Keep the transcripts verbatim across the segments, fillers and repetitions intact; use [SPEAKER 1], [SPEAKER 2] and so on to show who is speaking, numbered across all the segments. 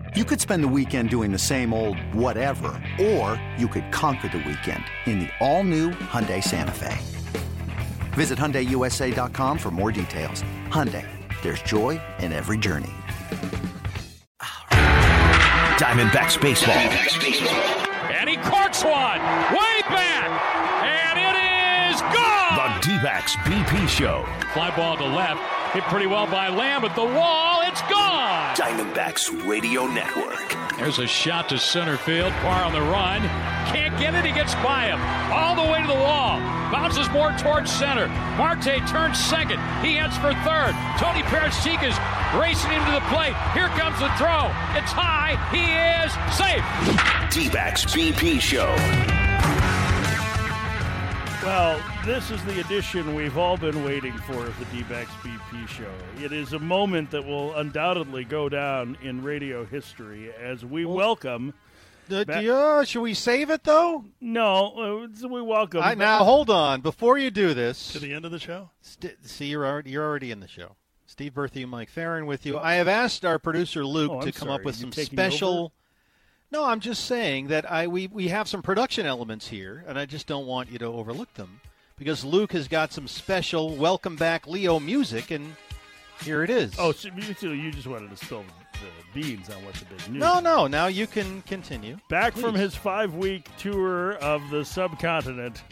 [SPEAKER 1] You could spend the weekend doing the same old whatever, or you could conquer the weekend in the all-new Hyundai Santa Fe. Visit Hyundai U S A dot com for more details. Hyundai, there's joy in every journey.
[SPEAKER 2] Diamondbacks baseball.
[SPEAKER 3] And he corks one, way back, and it is gone!
[SPEAKER 2] The D-backs B P Show.
[SPEAKER 3] Fly ball to left, hit pretty well by Lamb at the wall, it's gone!
[SPEAKER 2] Diamondbacks Radio Network.
[SPEAKER 3] There's a shot to center field, Parr on the run, can't get it, he gets by him, all the way to the wall, bounces more towards center, Marte turns second, he heads for third, Tony Perez-Chica's racing him to the plate, here comes the throw, it's high, he is safe!
[SPEAKER 2] D-backs B P Show.
[SPEAKER 4] Well, this is the edition we've all been waiting for of the D-backs B P Show. It is a moment that will undoubtedly go down in radio history as we well, welcome...
[SPEAKER 5] Uh, do you, uh, should we save it, though?
[SPEAKER 4] No, uh, we welcome...
[SPEAKER 5] I, now, hold on. Before you do this...
[SPEAKER 6] To the end of the show?
[SPEAKER 5] St- see, you're already, you're already in the show. Steve Berthe and Mike Farron with you. I have asked our producer, Luke,
[SPEAKER 4] oh,
[SPEAKER 5] to come
[SPEAKER 4] sorry.
[SPEAKER 5] up with
[SPEAKER 4] Are you
[SPEAKER 5] some
[SPEAKER 4] taking
[SPEAKER 5] special...
[SPEAKER 4] over?
[SPEAKER 5] No, I'm just saying that I we, we have some production elements here, and I just don't want you to overlook them, because Luke has got some special Welcome Back Leo music, and here it is.
[SPEAKER 4] Oh, so you just wanted to spill the beans on what the big news
[SPEAKER 5] No,
[SPEAKER 4] is.
[SPEAKER 5] no, now you can continue.
[SPEAKER 4] Back
[SPEAKER 5] Please.
[SPEAKER 4] from his five-week tour of the subcontinent,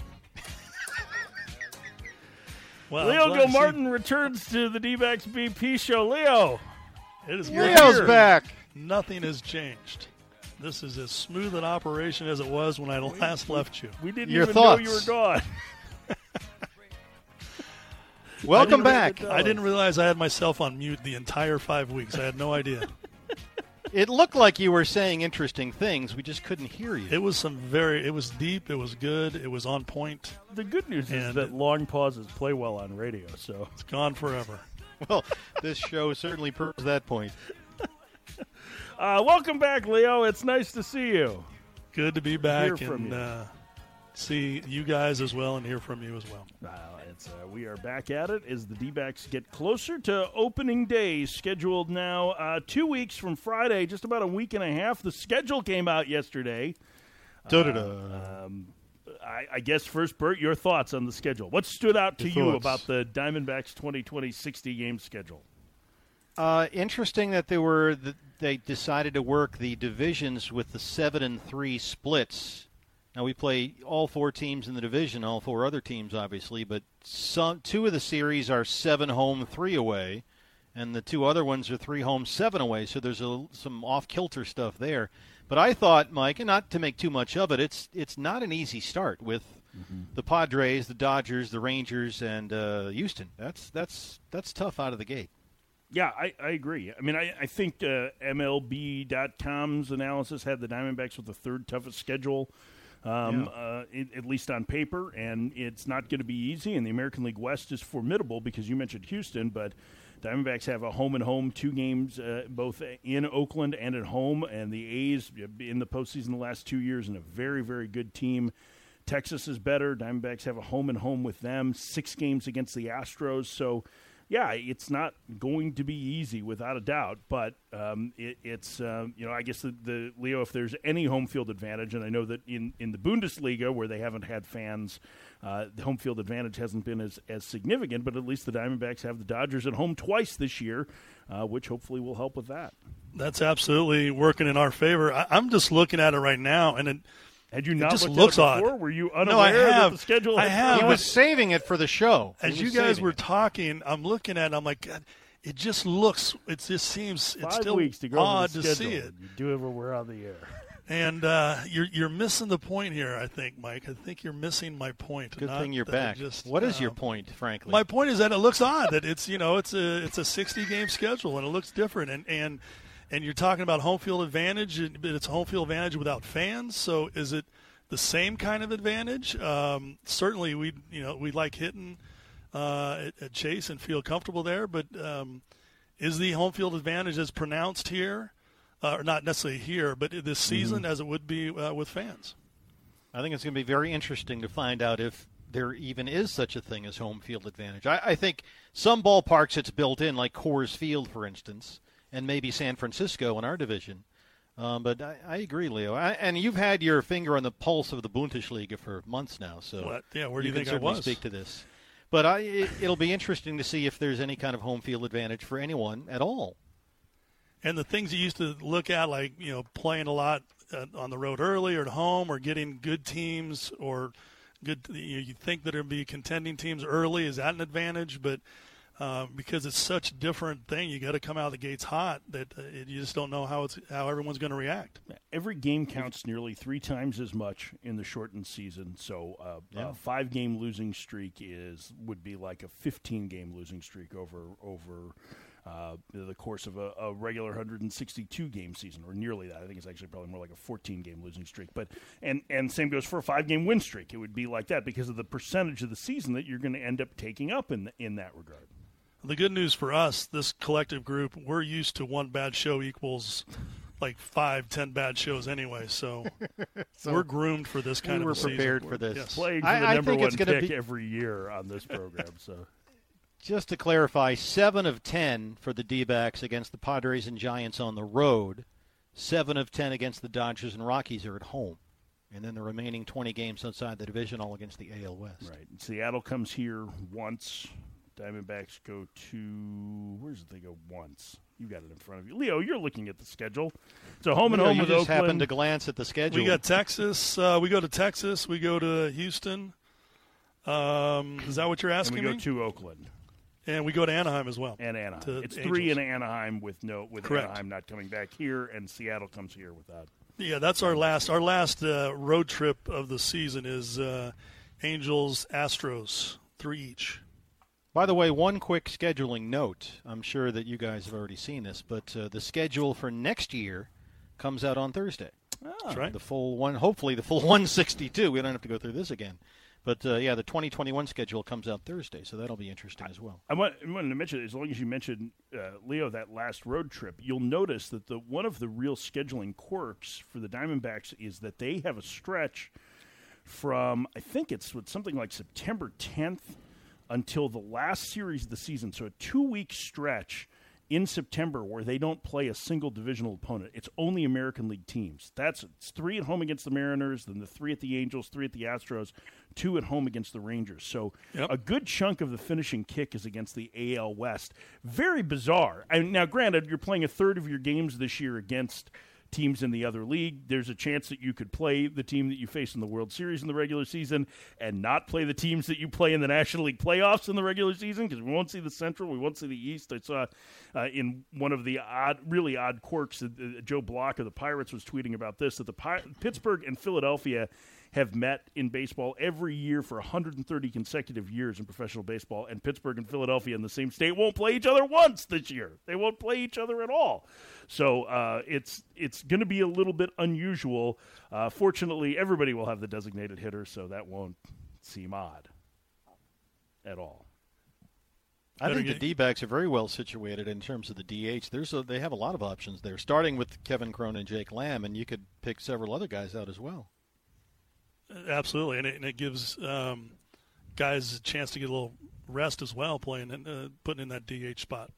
[SPEAKER 6] well,
[SPEAKER 4] Leo Gilmartin returns to the D-backs B P Show. Leo!
[SPEAKER 6] It is
[SPEAKER 5] Leo's
[SPEAKER 6] weird.
[SPEAKER 5] back.
[SPEAKER 6] Nothing has changed. This is as smooth an operation as it was when I last left you.
[SPEAKER 4] We didn't
[SPEAKER 5] Your
[SPEAKER 4] even
[SPEAKER 5] thoughts.
[SPEAKER 4] know you were gone.
[SPEAKER 5] Welcome
[SPEAKER 6] I
[SPEAKER 5] back.
[SPEAKER 6] I didn't realize I had myself on mute the entire five weeks. I had no idea.
[SPEAKER 5] It looked like you were saying interesting things. We just couldn't hear you.
[SPEAKER 6] It was some very, it was deep. It was good. It was on point.
[SPEAKER 4] The good news is
[SPEAKER 6] And
[SPEAKER 4] that
[SPEAKER 6] it-
[SPEAKER 4] long pauses play well on radio, so.
[SPEAKER 6] It's gone forever.
[SPEAKER 5] Well, this show certainly proves that point.
[SPEAKER 4] Uh, welcome back, Leo. It's nice to see you.
[SPEAKER 6] Good to be back
[SPEAKER 4] Hear from
[SPEAKER 6] and
[SPEAKER 4] you.
[SPEAKER 6] uh, see you guys as well and hear from you as well.
[SPEAKER 4] Uh, it's, uh, we are back at it as the D-backs get closer to opening day, scheduled now uh, two weeks from Friday, just about a week and a half. The schedule came out yesterday.
[SPEAKER 5] Da-da-da.
[SPEAKER 4] Uh, um, I, I guess first, Bert, your thoughts on the schedule. What stood out to
[SPEAKER 5] Your
[SPEAKER 4] you
[SPEAKER 5] thoughts.
[SPEAKER 4] about the Diamondbacks twenty twenty sixty-game schedule?
[SPEAKER 5] Uh, interesting that they were the, they decided to work the divisions with the seven and three splits. Now we play all four teams in the division, all four other teams obviously, but some two of the series are seven home, three away, and the two other ones are three home, seven away. So there's a, some off kilter stuff there. But I thought, Mike, and not to make too much of it, it's it's not an easy start with mm-hmm. the Padres, the Dodgers, the Rangers, and uh, Houston. That's that's that's tough out of the gate.
[SPEAKER 4] Yeah, I, I agree. I mean, I, I think uh, M L B dot com's analysis had the Diamondbacks with the third toughest schedule, um,
[SPEAKER 5] Yeah.
[SPEAKER 4] uh, it, at least on paper, and it's not going to be easy. And the American League West is formidable because you mentioned Houston, but Diamondbacks have a home-and-home, two games uh, both in Oakland and at home, and the A's in the postseason the last two years and a very, very good team. Texas is better. Diamondbacks have a home-and-home with them, six games against the Astros, so yeah, it's not going to be easy without a doubt, but um, it, it's, um, you know, I guess the, the Leo, if there's any home field advantage, and I know that in, in the Bundesliga where they haven't had fans, uh, the home field advantage hasn't been as, as significant, but at least the Diamondbacks have the Dodgers at home twice this year, uh, which hopefully will help with that.
[SPEAKER 6] That's absolutely working in our favor. I, I'm just looking at it right now, and it,
[SPEAKER 4] Had you not
[SPEAKER 6] just
[SPEAKER 4] looked
[SPEAKER 6] looks
[SPEAKER 4] at it before?
[SPEAKER 6] odd.
[SPEAKER 4] Were you
[SPEAKER 6] No, I
[SPEAKER 4] unaware
[SPEAKER 6] have.
[SPEAKER 4] that the schedule
[SPEAKER 6] I
[SPEAKER 4] had-
[SPEAKER 6] have.
[SPEAKER 5] He was saving it for the show.
[SPEAKER 6] as
[SPEAKER 5] He
[SPEAKER 6] you
[SPEAKER 5] was
[SPEAKER 6] guys
[SPEAKER 5] saving
[SPEAKER 6] were
[SPEAKER 5] it.
[SPEAKER 6] talking, I'm looking at it, I'm like, God, it just looks, it just seems, it's
[SPEAKER 4] Five
[SPEAKER 6] still
[SPEAKER 4] weeks to go over
[SPEAKER 6] odd
[SPEAKER 4] the
[SPEAKER 6] to
[SPEAKER 4] schedule.
[SPEAKER 6] see it.
[SPEAKER 4] You do it when we're on the air.
[SPEAKER 6] And uh, you're you're missing the point here, I think, Mike. I think you're missing my point.
[SPEAKER 5] Good
[SPEAKER 6] Not
[SPEAKER 5] thing you're
[SPEAKER 6] that
[SPEAKER 5] back.
[SPEAKER 6] it Just,
[SPEAKER 5] what is your
[SPEAKER 6] um,
[SPEAKER 5] point, frankly?
[SPEAKER 6] My point is that it looks odd that it's you know it's a it's a sixty game schedule and it looks different and and and you're talking about home field advantage, but it's home field advantage without fans. So is it the same kind of advantage? Um, certainly, we you know we like hitting uh, at, at Chase and feel comfortable there, but um, is the home field advantage as pronounced here? Uh, or not necessarily here, but this season,
[SPEAKER 5] Mm-hmm.
[SPEAKER 6] as it would be uh, with fans.
[SPEAKER 5] I think it's going to be very interesting to find out if there even is such a thing as home field advantage. I, I think some ballparks it's built in, like Coors Field, for instance, and maybe San Francisco in our division. Um, but I, I agree, Leo. I, and you've had your finger on the pulse of the Bundesliga for months now. So
[SPEAKER 6] what? Yeah, where do you,
[SPEAKER 5] you
[SPEAKER 6] think
[SPEAKER 5] can
[SPEAKER 6] I
[SPEAKER 5] certainly
[SPEAKER 6] was?
[SPEAKER 5] speak to this. But I, it, it'll be interesting to see if there's any kind of home field advantage for anyone at all.
[SPEAKER 6] And the things you used to look at, like, you know, playing a lot uh, on the road early or at home, or getting good teams, or good, you, you think that there'd be contending teams early, is that an advantage? But uh, because it's such a different thing, you got to come out of the gates hot that uh, it, you just don't know how it's how everyone's going to react.
[SPEAKER 4] Every game counts nearly three times as much in the shortened season. So uh,
[SPEAKER 5] Yeah.
[SPEAKER 4] a five-game losing streak is would be like a fifteen-game losing streak over over uh, the course of a, a regular one hundred sixty-two game season, or nearly that. I think it's actually probably more like a fourteen-game losing streak. But and and same goes for a five-game win streak. It would be like that because of the percentage of the season that you're going to end up taking up in in that regard.
[SPEAKER 6] The good news for us, this collective group, we're used to one bad show equals like five, ten bad shows anyway. So,
[SPEAKER 5] So
[SPEAKER 6] we're groomed for this kind
[SPEAKER 5] we
[SPEAKER 6] of
[SPEAKER 5] were
[SPEAKER 6] a season.
[SPEAKER 5] prepared for this.
[SPEAKER 6] Yes.
[SPEAKER 4] Playing for
[SPEAKER 5] I-
[SPEAKER 4] the
[SPEAKER 5] I
[SPEAKER 4] number
[SPEAKER 5] think
[SPEAKER 4] one
[SPEAKER 5] it's gonna
[SPEAKER 4] pick
[SPEAKER 5] be-
[SPEAKER 4] every year on this program. So.
[SPEAKER 5] Just to clarify, seven of ten for the D-backs against the Padres and Giants on the road. Seven of ten against the Dodgers and Rockies are at home. And then the remaining twenty games outside the division, all against the A L West.
[SPEAKER 4] Right. Seattle comes here once. Diamondbacks go to – where does they go once? You got it in front of you. Leo, you're looking at the schedule. So home and
[SPEAKER 5] Leo,
[SPEAKER 4] home
[SPEAKER 5] you
[SPEAKER 4] with
[SPEAKER 5] just
[SPEAKER 4] Oakland.
[SPEAKER 5] happened to glance at the schedule.
[SPEAKER 6] We got Texas. Uh, we go to Texas. We go to Houston. Um, is that what you're
[SPEAKER 4] and
[SPEAKER 6] asking
[SPEAKER 4] we go
[SPEAKER 6] me?
[SPEAKER 4] to Oakland
[SPEAKER 6] And we go to Anaheim as well.
[SPEAKER 4] and Anaheim.
[SPEAKER 6] To
[SPEAKER 4] It's
[SPEAKER 6] the
[SPEAKER 4] three in
[SPEAKER 6] Angels.
[SPEAKER 4] Anaheim with no with
[SPEAKER 6] Correct.
[SPEAKER 4] Anaheim not coming back here, and Seattle comes here without.
[SPEAKER 6] Yeah, that's our last our last uh, road trip of the season is uh, Angels, Astros, three each.
[SPEAKER 5] By the way, one quick scheduling note. I'm sure that you guys have already seen this, but uh, the schedule for next year comes out on Thursday.
[SPEAKER 6] That's right.
[SPEAKER 5] The full one, hopefully the full one sixty-two. We don't have to go through this again. But, uh, yeah, the twenty twenty-one schedule comes out Thursday, so that'll be interesting as well.
[SPEAKER 4] I, want, I wanted to mention, as long as you mentioned, uh, Leo, that last road trip, you'll notice that the one of the real scheduling quirks for the Diamondbacks is that they have a stretch from, I think it's with something like September tenth until the last series of the season. So a two-week stretch in September where they don't play a single divisional opponent. It's only American League teams. That's it's three at home against the Mariners, then the three at the Angels, three at the Astros, two at home against the Rangers. So
[SPEAKER 6] Yep.
[SPEAKER 4] a good chunk of the finishing kick is against the A L West. Very bizarre. And now, granted, you're playing a third of your games this year against teams in the other league. There's a chance that you could play the team that you face in the World Series in the regular season and not play the teams that you play in the National League playoffs in the regular season, because we won't see the Central, we won't see the East. I saw uh, in one of the odd, really odd quirks, uh, Joe Block of the Pirates was tweeting about this, that the Pi- Pittsburgh and Philadelphia have met in baseball every year for one hundred thirty consecutive years in professional baseball, and Pittsburgh and Philadelphia in the same state won't play each other once this year. They won't play each other at all. So uh, it's it's going to be a little bit unusual. Uh, fortunately, everybody will have the designated hitter, so that won't seem odd at all.
[SPEAKER 5] I
[SPEAKER 6] Better
[SPEAKER 5] think the
[SPEAKER 6] get-
[SPEAKER 5] D-backs are very well situated in terms of the D H. There's a, they have a lot of options there, starting with Kevin Cron and Jake Lamb, and you could pick several other guys out as well.
[SPEAKER 6] Absolutely, and it, and it gives um, guys a chance to get a little rest as well, playing and uh, putting in that D H spot.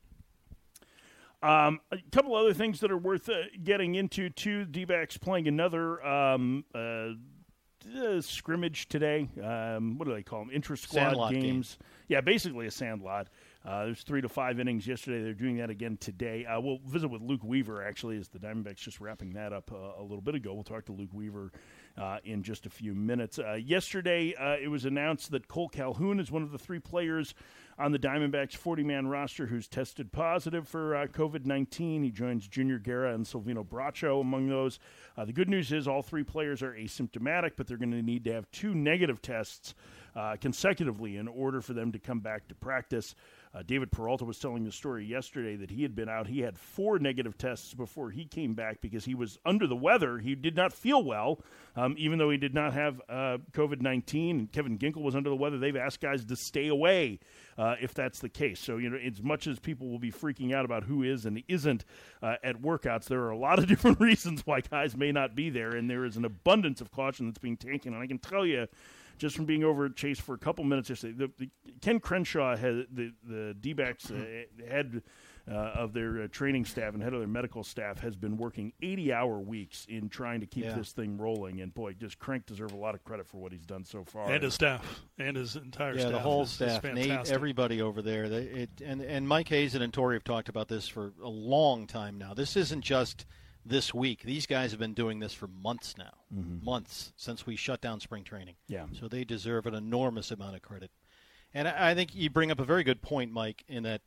[SPEAKER 4] Um, a couple other things that are worth uh, getting into, too. D-backs playing another um, uh, uh, scrimmage today. Um, what do they call them? Intra-squad
[SPEAKER 5] Sandlot
[SPEAKER 4] games. Yeah, basically a sandlot. Uh, there's three to five innings yesterday. They're doing that again today. Uh, we'll visit with Luke Weaver, actually, as the Diamondbacks just wrapping that up uh, a little bit ago. We'll talk to Luke Weaver uh, in just a few minutes. Uh, yesterday, uh, it was announced that Cole Calhoun is one of the three players on the Diamondbacks' forty-man roster who's tested positive for uh, covid nineteen. He joins Junior Guerra and Silvino Bracho among those. Uh, the good news is all three players are asymptomatic, but they're going to need to have two negative tests uh, consecutively in order for them to come back to practice. Uh, David Peralta was telling the story yesterday that he had been out. He had four negative tests before he came back because he was under the weather. He did not feel well, um, even though he did not have uh, covid nineteen. And Kevin Ginkel was under the weather. They've asked guys to stay away uh, if that's the case. So, you know, as much as people will be freaking out about who is and isn't uh, at workouts, there are a lot of different reasons why guys may not be there, and there is an abundance of caution that's being taken. And I can tell you, just from being over at Chase for a couple minutes yesterday, the, the, Ken Crenshaw, had, the, the D-backs uh, head uh, of their uh, training staff and head of their medical staff has been working eighty-hour weeks in trying to keep
[SPEAKER 5] yeah.
[SPEAKER 4] this thing rolling. And, boy, just Crank deserves a lot of credit for what he's done so far.
[SPEAKER 6] And his staff. And his entire
[SPEAKER 5] yeah,
[SPEAKER 6] staff.
[SPEAKER 5] Yeah, the whole
[SPEAKER 6] is,
[SPEAKER 5] staff.
[SPEAKER 6] is
[SPEAKER 5] Nate, everybody over there. They, it, and, and Mike Hazen and Torrey have talked about this for a long time now. This isn't just this week. These guys have been doing this for months now. Mm-hmm. Months since we shut down spring training.
[SPEAKER 4] Yeah.
[SPEAKER 5] So they deserve an enormous amount of credit. And I, I think you bring up a very good point, Mike, in that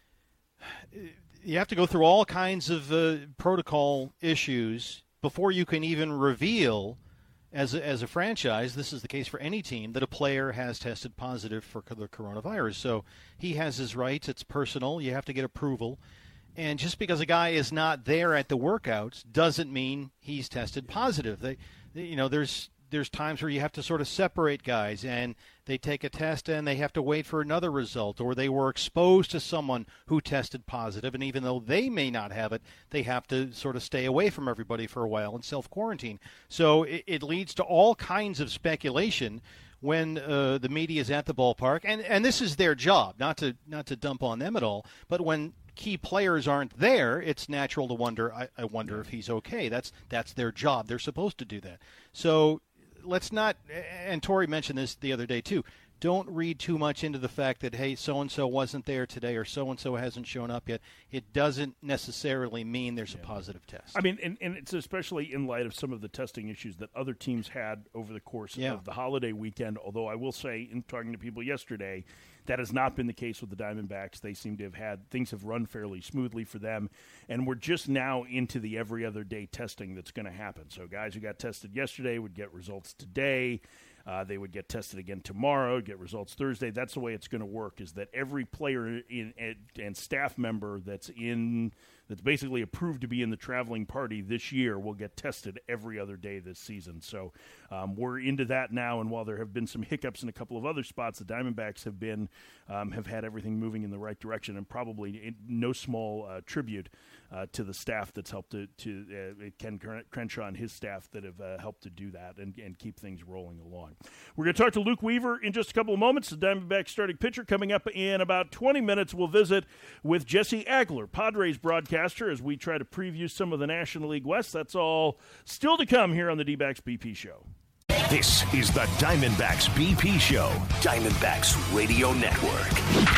[SPEAKER 5] you have to go through all kinds of uh, protocol issues before you can even reveal, as a, as a franchise, this is the case for any team, that a player has tested positive for the coronavirus. So he has his rights. It's personal. You have to get approval. And just because a guy is not there at the workouts doesn't mean he's tested positive. They, they you know, there's there's times where you have to sort of separate guys, and they take a test and they have to wait for another result, or they were exposed to someone who tested positive, and even though they may not have it, they have to sort of stay away from everybody for a while and self-quarantine. So it, it leads to all kinds of speculation when uh, the media is at the ballpark, and, and this is their job, not to not to dump on them at all, but when key players aren't there, it's natural to wonder, I, I wonder if he's okay. That's that's their job. They're supposed to do that. So let's not, and Torrey mentioned this the other day too, don't read too much into the fact that, hey, so-and-so wasn't there today or so-and-so hasn't shown up yet. It doesn't necessarily mean there's yeah. a positive test.
[SPEAKER 4] I mean, and, and it's especially in light of some of the testing issues that other teams had over the course yeah. of the holiday weekend, although I will say, in talking to people yesterday, that has not been the case with the Diamondbacks. They seem to have had, things have run fairly smoothly for them, and we're just now into the every other day testing that's going to happen. So guys who got tested yesterday would get results today. Uh, they would get tested again tomorrow, get results Thursday. That's the way it's going to work, is that every player in, and, and staff member that's in that's basically approved to be in the traveling party this year will get tested every other day this season. So um, we're into that now, and while there have been some hiccups in a couple of other spots, the Diamondbacks have been um, have had everything moving in the right direction, and probably in no small uh, tribute uh, to the staff that's helped to, to uh, Ken Crenshaw and his staff that have uh, helped to do that and, and keep things rolling along. We're going to talk to Luke Weaver in just a couple of moments, the Diamondbacks starting pitcher. Coming up in about twenty minutes, we'll visit with Jesse Agler, Padres broadcaster, as we try to preview some of the National League West. That's all still to come here on the D-Backs B P Show.
[SPEAKER 2] This is the Diamondbacks B P Show, Diamondbacks Radio Network.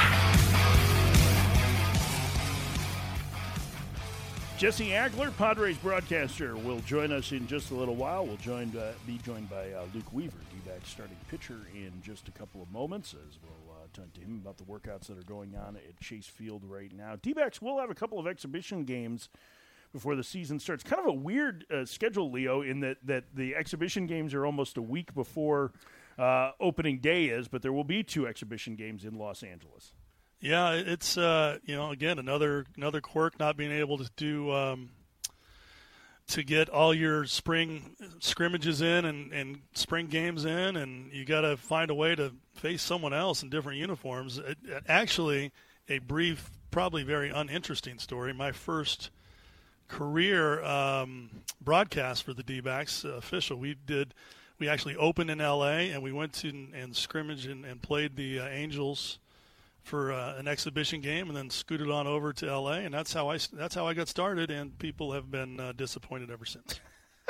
[SPEAKER 4] Jesse Agler, Padres broadcaster, will join us in just a little while. We'll join, uh, be joined by uh, Luke Weaver, D-backs starting pitcher, in just a couple of moments, as we'll uh, talk to him about the workouts that are going on at Chase Field right now. D-backs will have a couple of exhibition games before the season starts. Kind of a weird uh, schedule, Leo, in that, that the exhibition games are almost a week before uh, opening day is, but there will be two exhibition games in Los Angeles.
[SPEAKER 6] Yeah, it's uh, you know, again, another another quirk, not being able to do um, to get all your spring scrimmages in and, and spring games in, and you got to find a way to face someone else in different uniforms. It, it, actually, a brief, probably very uninteresting story. My first career um, broadcast for the D-backs, uh, official, we did. We actually opened in L A, and we went to and, and scrimmaged and, and played the uh, Angels for uh, an exhibition game, and then scooted on over to L A, and that's how I that's how I got started. And people have been uh, disappointed ever since.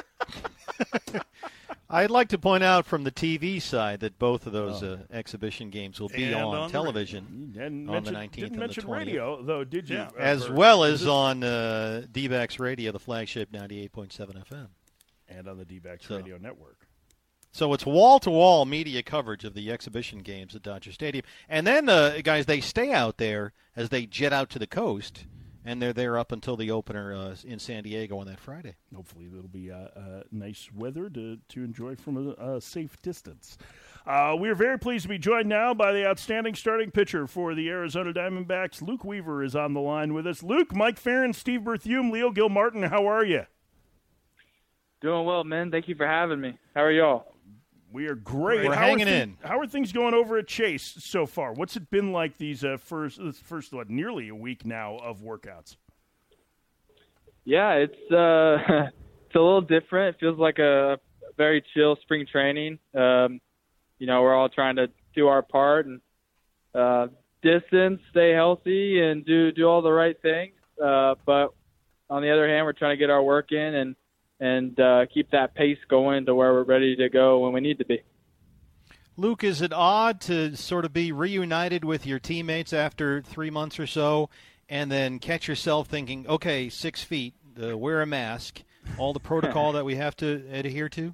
[SPEAKER 5] I'd like to point out from the T V side that both of those uh, exhibition games will be
[SPEAKER 6] And
[SPEAKER 5] on,
[SPEAKER 6] on
[SPEAKER 5] television
[SPEAKER 4] the, on
[SPEAKER 5] mention, the nineteenth
[SPEAKER 4] didn't
[SPEAKER 5] and the
[SPEAKER 4] mention
[SPEAKER 5] twentieth.
[SPEAKER 4] Radio, though, did you?
[SPEAKER 6] Yeah.
[SPEAKER 4] Uh,
[SPEAKER 5] as
[SPEAKER 4] for,
[SPEAKER 5] well as on uh, D-backs Radio, the flagship ninety-eight point seven F M.
[SPEAKER 4] And on the D-backs
[SPEAKER 5] so.
[SPEAKER 4] Radio Network.
[SPEAKER 5] So it's wall-to-wall media coverage of the exhibition games at Dodger Stadium. And then, uh, guys, they stay out there as they jet out to the coast, and they're there up until the opener uh, in San Diego on that Friday.
[SPEAKER 4] Hopefully it'll be uh, uh, nice weather to, to enjoy from a, a safe distance. Uh, we are very pleased to be joined now by the outstanding starting pitcher for the Arizona Diamondbacks. Luke Weaver is on the line with us. Luke, Mike Farron, Steve Berthiaume, Leo Gilmartin, how are you?
[SPEAKER 7] Doing well, man. Thank you for having me. How are y'all?
[SPEAKER 4] We are great.
[SPEAKER 5] We're
[SPEAKER 4] how
[SPEAKER 5] hanging
[SPEAKER 4] thi-
[SPEAKER 5] in.
[SPEAKER 4] How are things going over at Chase so far? What's it been like these uh, first, this first what, nearly a week now of workouts?
[SPEAKER 7] Yeah, it's uh, it's a little different. It feels like a very chill spring training. Um, you know, we're all trying to do our part and uh, distance, stay healthy, and do do all the right things. Uh, but on the other hand, we're trying to get our work in and and uh, keep that pace going to where we're ready to go when we need to be.
[SPEAKER 5] Luke, is it odd to sort of be reunited with your teammates after three months or so and then catch yourself thinking, okay, six feet, uh, wear a mask, all the protocol that we have to adhere to?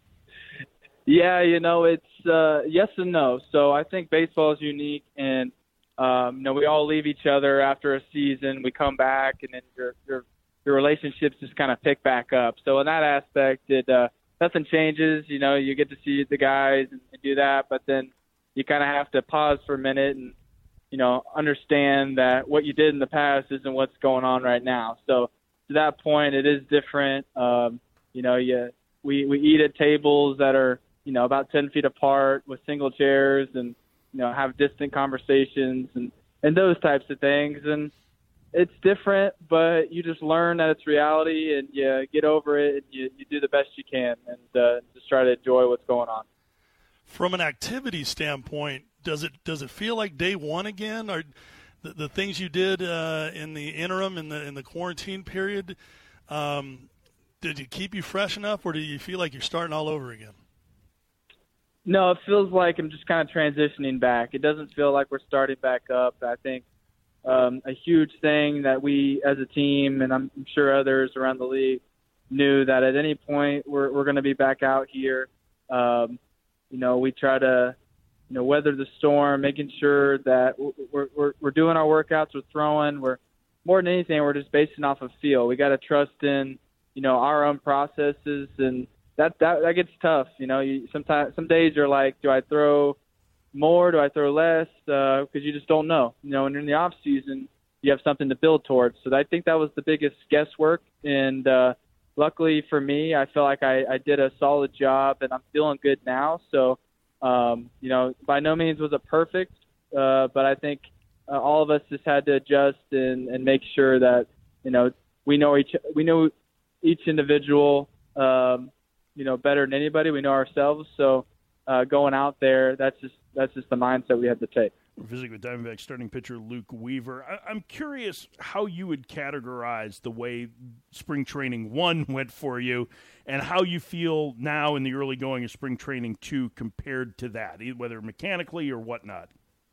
[SPEAKER 7] Yeah, you know, it's uh, yes and no. So I think baseball is unique, and um, you know, we all leave each other after a season. We come back, and then your your your relationships just kind of pick back up. So in that aspect, it uh, nothing changes. You know, you get to see the guys and, and do that, but then you kind of have to pause for a minute and, you know, understand that what you did in the past isn't what's going on right now. So to that point, it is different. Um, you know, you, we, we eat at tables that are, you know, about ten feet apart with single chairs and, you know, have distant conversations and, and those types of things. And it's different, but you just learn that it's reality and you get over it and you, you do the best you can and uh, just try to enjoy what's going on.
[SPEAKER 6] From an activity standpoint, does it does it feel like day one again? Or the, the things you did uh, in the interim, in the in the quarantine period, um, did it keep you fresh enough, or do you feel like you're starting all over again?
[SPEAKER 7] No, it feels like I'm just kind of transitioning back. It doesn't feel like we're starting back up. I think um, a huge thing that we as a team, and I'm sure others around the league, knew that at any point we're, we're going to be back out here. Um, you know, we try to, you know, weather the storm, making sure that we're, we're, we're doing our workouts, we're throwing, we're more than anything, we're just basing off of feel. We got to trust in, you know, our own processes, and that, that, that gets tough. You know, you, sometimes, some days you're like, do I throw more? Do I throw less? Uh, cause you just don't know, you know, when you're in the off season, you have something to build towards. So I think that was the biggest guesswork. And, uh, luckily for me, I feel like I, I did a solid job and I'm feeling good now. So, um, you know, by no means was it perfect. Uh, but I think uh, all of us just had to adjust and, and make sure that, you know, we know each, we know each individual, um, you know, better than anybody. We know ourselves. So uh, going out there, that's just that's just the mindset we have to take.
[SPEAKER 4] We're visiting with Diamondback starting pitcher Luke Weaver. I, I'm curious how you would categorize the way spring training one went for you and how you feel now in the early going of spring training two compared to that, whether mechanically or whatnot.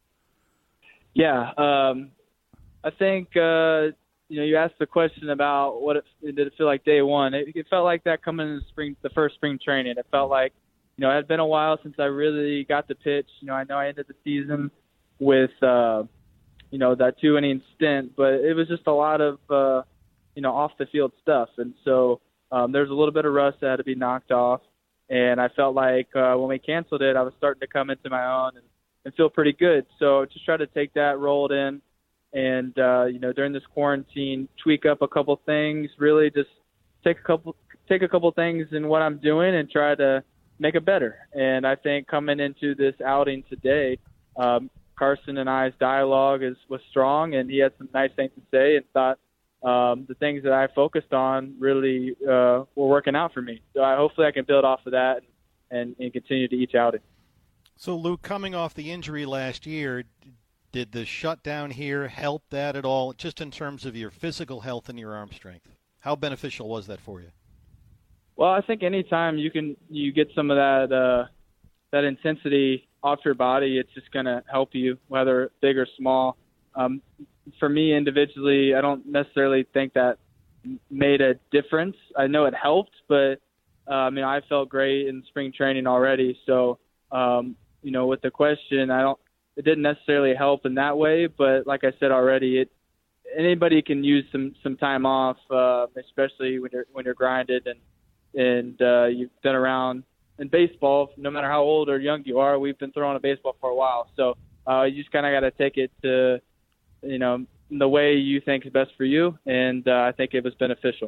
[SPEAKER 7] Yeah, um, I think, uh, you know, you asked the question about what it, did it feel like day one. It, it felt like that coming in the spring, the first spring training. It felt like, you know, it had been a while since I really got to pitch. You know, I know I ended the season with, uh, you know, that two-inning stint, but it was just a lot of, uh, you know, off-the-field stuff. And so um, there's a little bit of rust that had to be knocked off. And I felt like uh, when we canceled it, I was starting to come into my own and, and feel pretty good. So just try to take that, roll it in, and, uh, you know, during this quarantine, tweak up a couple things, really just take a couple take a couple things in what I'm doing and try to make it better. And I think coming into this outing today, um, Carson and I's dialogue is, was strong, and he had some nice things to say and thought um, the things that I focused on really uh, were working out for me. So I, hopefully I can build off of that and, and continue to each outing.
[SPEAKER 5] So, Luke, coming off the injury last year, did the shutdown here help that at all, just in terms of your physical health and your arm strength? How beneficial was that for you?
[SPEAKER 7] Well, I think anytime you can you get some of that uh, that intensity off your body, it's just going to help you, whether big or small. Um, for me individually, I don't necessarily think that made a difference. I know it helped, but uh, I mean, I felt great in spring training already. So, um, you know, with the question, I don't. It didn't necessarily help in that way, but like I said already, it anybody can use some some time off, uh, especially when you're when you're grinded and and uh, you've been around in baseball. No matter how old or young you are, we've been throwing a baseball for a while, so uh, you just kind of got to take it to you know the way you think is best for you, and uh, I think it was beneficial.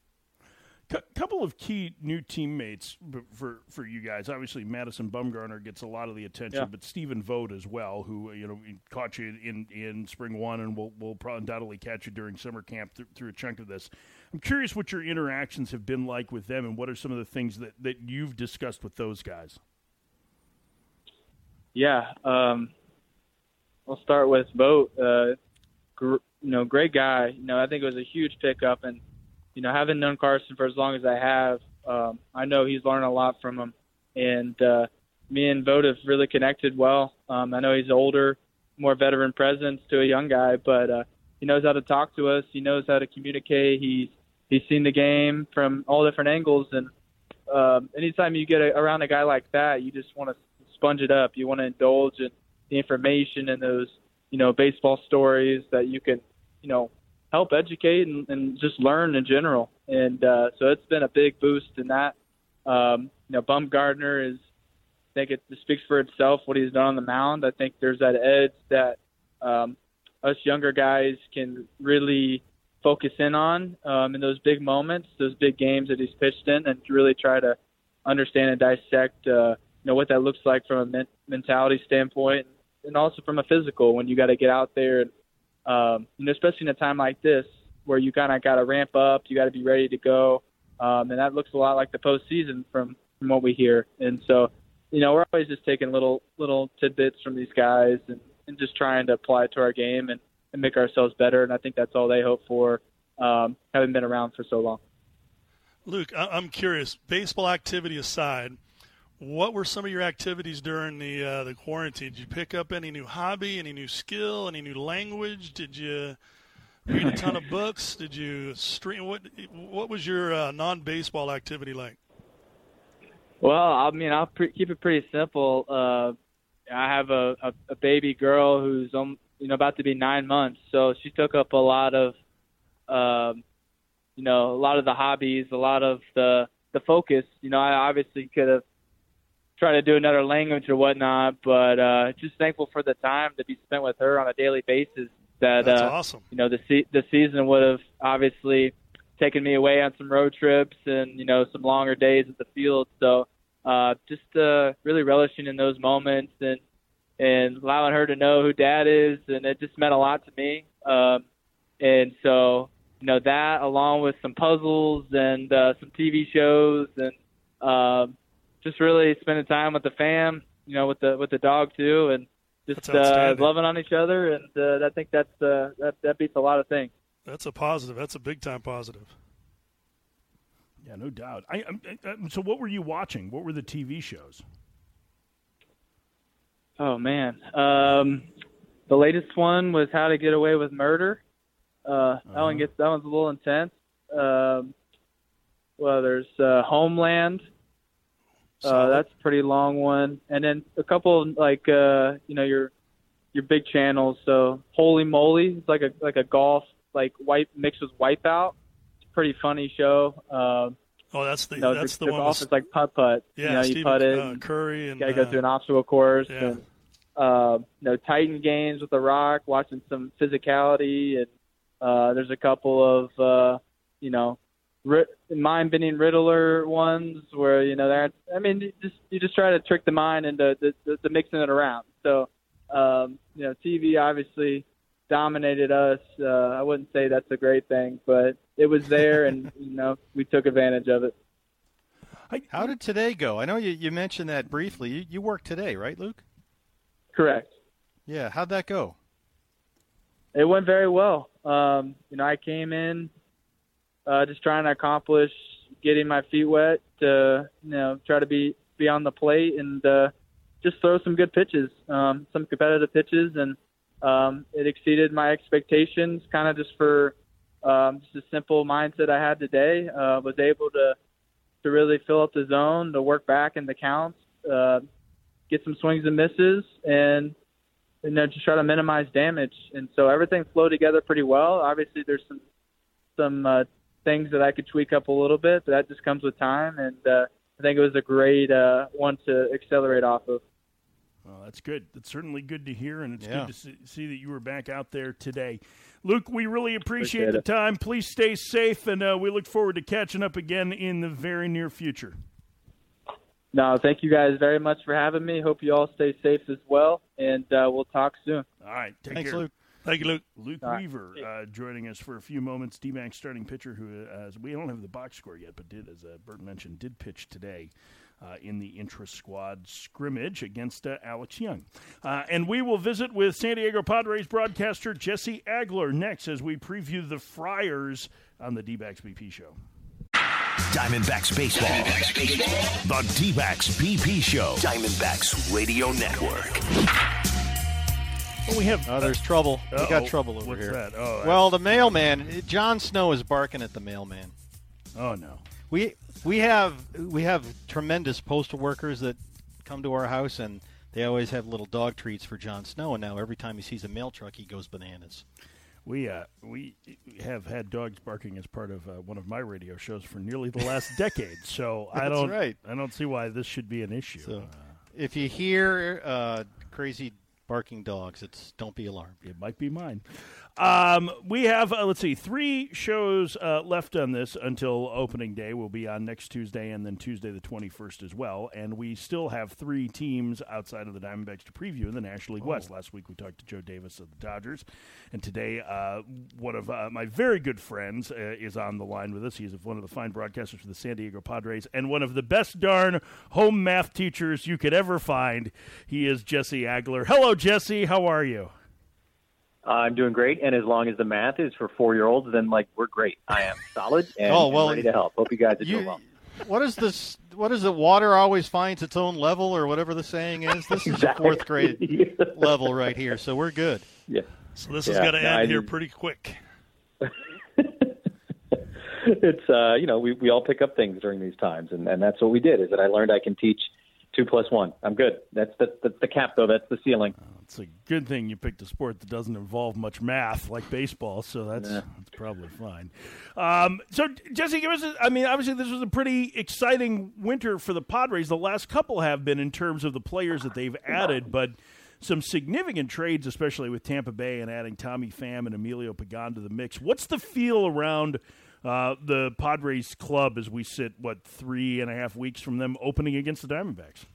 [SPEAKER 4] A couple of key new teammates for for you guys. Obviously, Madison Bumgarner gets a lot of the attention, yeah. but Stephen Vogt as well, who you know caught you in, in spring one, and will will probably undoubtedly catch you during summer camp th- through a chunk of this. I'm curious what your interactions have been like with them, and what are some of the things that, that you've discussed with those guys.
[SPEAKER 7] Yeah, um, I'll start with Vogt. Uh, gr- you know, great guy. You know, I think it was a huge pickup, and you know, having known Carson for as long as I have, um, I know he's learned a lot from him. And uh, me and Vogt have really connected well. Um, I know he's older, more veteran presence to a young guy, but uh, he knows how to talk to us. He knows how to communicate. He's he's seen the game from all different angles, and um, anytime you get a, around a guy like that, you just want to sponge it up. You want to indulge in the information and those, you know, baseball stories that you can, you know, help educate and, and just learn in general. And uh, so it's been a big boost in that. Um, you know, Bumgarner is, I think it speaks for itself what he's done on the mound. I think there's that edge that um, us younger guys can really focus in on um, in those big moments, those big games that he's pitched in, and really try to understand and dissect, uh, you know, what that looks like from a men- mentality standpoint, and also from a physical when you got to get out there and, um, you know, especially in a time like this where you kind of got to ramp up, you got to be ready to go, um, and that looks a lot like the postseason from from what we hear. And so, you know, we're always just taking little little tidbits from these guys and, and just trying to apply it to our game and, and make ourselves better. And I think that's all they hope for, um, having been around for so long.
[SPEAKER 6] Luke, I'm curious, baseball activity aside, what were some of your activities during the uh, the quarantine? Did you pick up any new hobby, any new skill, any new language? Did you read a ton of books? Did you stream? What What was your uh, non-baseball activity like?
[SPEAKER 7] Well, I mean, I'll pre- keep it pretty simple. Uh, I have a, a, a baby girl who's um, you know about to be nine months, so she took up a lot of, um, you know, a lot of the hobbies, a lot of the the focus. You know, I obviously could have tried to do another language or whatnot, but uh, just thankful for the time to be spent with her on a daily basis. That
[SPEAKER 6] That's
[SPEAKER 7] uh,
[SPEAKER 6] awesome.
[SPEAKER 7] You know, the se- the season would have obviously taken me away on some road trips and you know some longer days at the field. So uh, just uh, really relishing in those moments and and allowing her to know who Dad is, and it just meant a lot to me. Um, and so you know that, along with some puzzles and uh, some T V shows, and um, just really spending time with the fam, you know, with the with the dog too, and just uh, loving on each other. And uh, I think that's uh, that that beats a lot of things.
[SPEAKER 6] That's a positive. That's a big time positive.
[SPEAKER 4] Yeah, no doubt. I, I, I, so, what were you watching? What were the T V shows?
[SPEAKER 7] Oh man, um, the latest one was How to Get Away with Murder. Uh, uh-huh. That one gets that one's a little intense. Um, well, there's uh, Homeland. Uh, that's a pretty long one, and then a couple like uh, you know your your big channels. So Holy Moly, it's like a like a golf like white mixed with Wipeout. It's a pretty funny show. Um,
[SPEAKER 6] oh, that's the
[SPEAKER 7] you know,
[SPEAKER 6] that's
[SPEAKER 7] the,
[SPEAKER 6] the,
[SPEAKER 7] the
[SPEAKER 6] one.
[SPEAKER 7] golf
[SPEAKER 6] with,
[SPEAKER 7] is like putt putt.
[SPEAKER 6] Yeah,
[SPEAKER 7] you know,
[SPEAKER 6] Stephen,
[SPEAKER 7] you putt it.
[SPEAKER 6] uh, Curry and
[SPEAKER 7] you gotta go
[SPEAKER 6] uh,
[SPEAKER 7] through an obstacle course.
[SPEAKER 6] Yeah.
[SPEAKER 7] And, uh, you know, Titan games with The Rock, watching some physicality, and uh, there's a couple of uh, you know. mind-bending Riddler ones where you know that I mean you just you just try to trick the mind into the, the, the mixing it around. So um, you know T V obviously dominated us. Uh, I wouldn't say that's a great thing, but it was there, and you know we took advantage of it.
[SPEAKER 5] How did today go? I know you, you mentioned that briefly. You, you worked today, right, Luke?
[SPEAKER 7] Correct.
[SPEAKER 5] Yeah. How'd that go?
[SPEAKER 7] It went very well. Um, you know I came in. Uh, just trying to accomplish getting my feet wet to, you know, try to be, be on the plate and uh, just throw some good pitches, um, some competitive pitches. And um, it exceeded my expectations kind of just for um, just a simple mindset I had today. Uh, was able to, to really fill up the zone, to work back in the counts, uh, get some swings and misses, and, you know, just try to minimize damage. And so everything flowed together pretty well. Obviously there's some, some, uh, things that I could tweak up a little bit, but that just comes with time, and uh, I think it was a great uh, one to accelerate off of.
[SPEAKER 4] Well, that's good. That's certainly good to hear, and it's
[SPEAKER 5] yeah.
[SPEAKER 4] good to see, see that you were back out there today. Luke, we really appreciate,
[SPEAKER 7] appreciate
[SPEAKER 4] the
[SPEAKER 7] it.
[SPEAKER 4] time. Please stay safe, and uh, we look forward to catching up again in the very near future.
[SPEAKER 7] No, thank you guys very much for having me. Hope you all stay safe as well, and uh, we'll talk soon.
[SPEAKER 4] All right, take
[SPEAKER 5] Thanks,
[SPEAKER 4] care.
[SPEAKER 5] Luke.
[SPEAKER 6] Thank you, Luke.
[SPEAKER 4] Luke
[SPEAKER 7] All right.
[SPEAKER 4] Weaver uh, joining us for a few moments. D-Backs starting pitcher who, uh, we don't have the box score yet, but did, as uh, Bert mentioned, did pitch today uh, in the intra-squad scrimmage against uh, Alex Young. Uh, and we will visit with San Diego Padres broadcaster Jesse Agler next as we preview the Friars on the D-Backs B P Show.
[SPEAKER 2] Diamondbacks Baseball. Diamondbacks Baseball. The D-Backs B P Show. Diamondbacks Radio Network.
[SPEAKER 4] Well, we have.
[SPEAKER 5] Oh, there's trouble. We
[SPEAKER 4] Uh-oh.
[SPEAKER 5] got trouble over
[SPEAKER 4] What's
[SPEAKER 5] here.
[SPEAKER 4] that? Oh,
[SPEAKER 5] well, the mailman, Jon Snow is barking at the mailman.
[SPEAKER 4] Oh no.
[SPEAKER 5] We we have we have tremendous postal workers that come to our house, and they always have little dog treats for Jon Snow. And now every time he sees a mail truck, he goes bananas.
[SPEAKER 4] We uh, we have had dogs barking as part of uh, one of my radio shows for nearly the last decade, so I
[SPEAKER 5] That's
[SPEAKER 4] don't
[SPEAKER 5] right.
[SPEAKER 4] I don't see why this should be an issue.
[SPEAKER 5] So,
[SPEAKER 4] uh,
[SPEAKER 5] if you hear uh, crazy barking dogs, it's don't be alarmed.
[SPEAKER 4] It might be mine. Um, we have, uh, let's see, three shows uh, left on this until opening day. We'll be on next Tuesday and then Tuesday the twenty-first as well. And we still have three teams outside of the Diamondbacks to preview in the National League oh. West. Last week we talked to Joe Davis of the Dodgers. And today uh, one of uh, my very good friends uh, is on the line with us. He's one of the fine broadcasters for the San Diego Padres and one of the best darn home math teachers you could ever find. He is Jesse Agler. Hello, Jesse. How are you?
[SPEAKER 8] I'm doing great, and as long as the math is for four-year-olds, then, like, we're great. I am solid and,
[SPEAKER 5] oh, well,
[SPEAKER 8] and ready to help. Hope you guys are
[SPEAKER 5] you,
[SPEAKER 8] doing well.
[SPEAKER 5] What is this? What is it? Water always finds its own level, or whatever the saying is. This is
[SPEAKER 8] Exactly.
[SPEAKER 5] fourth grade level right here, so we're good.
[SPEAKER 8] Yeah.
[SPEAKER 6] So this
[SPEAKER 8] yeah,
[SPEAKER 6] is going to
[SPEAKER 8] no,
[SPEAKER 6] end
[SPEAKER 8] I
[SPEAKER 6] here
[SPEAKER 8] did.
[SPEAKER 6] pretty quick.
[SPEAKER 8] It's, uh, you know, we, we all pick up things during these times, and, and that's what we did, is that I learned I can teach two plus one. I'm good. That's the, that's the cap, though. That's the ceiling.
[SPEAKER 4] It's a good thing you picked a sport that doesn't involve much math like baseball, so that's,
[SPEAKER 8] Yeah.
[SPEAKER 4] that's probably fine. Um, so, Jesse, give us a, I mean, obviously this was a pretty exciting winter for the Padres. The last couple have been in terms of the players that they've added, but some significant trades, especially with Tampa Bay and adding Tommy Pham and Emilio Pagan to the mix. What's the feel around uh, the Padres club as we sit, what, three and a half weeks from them opening against the Diamondbacks?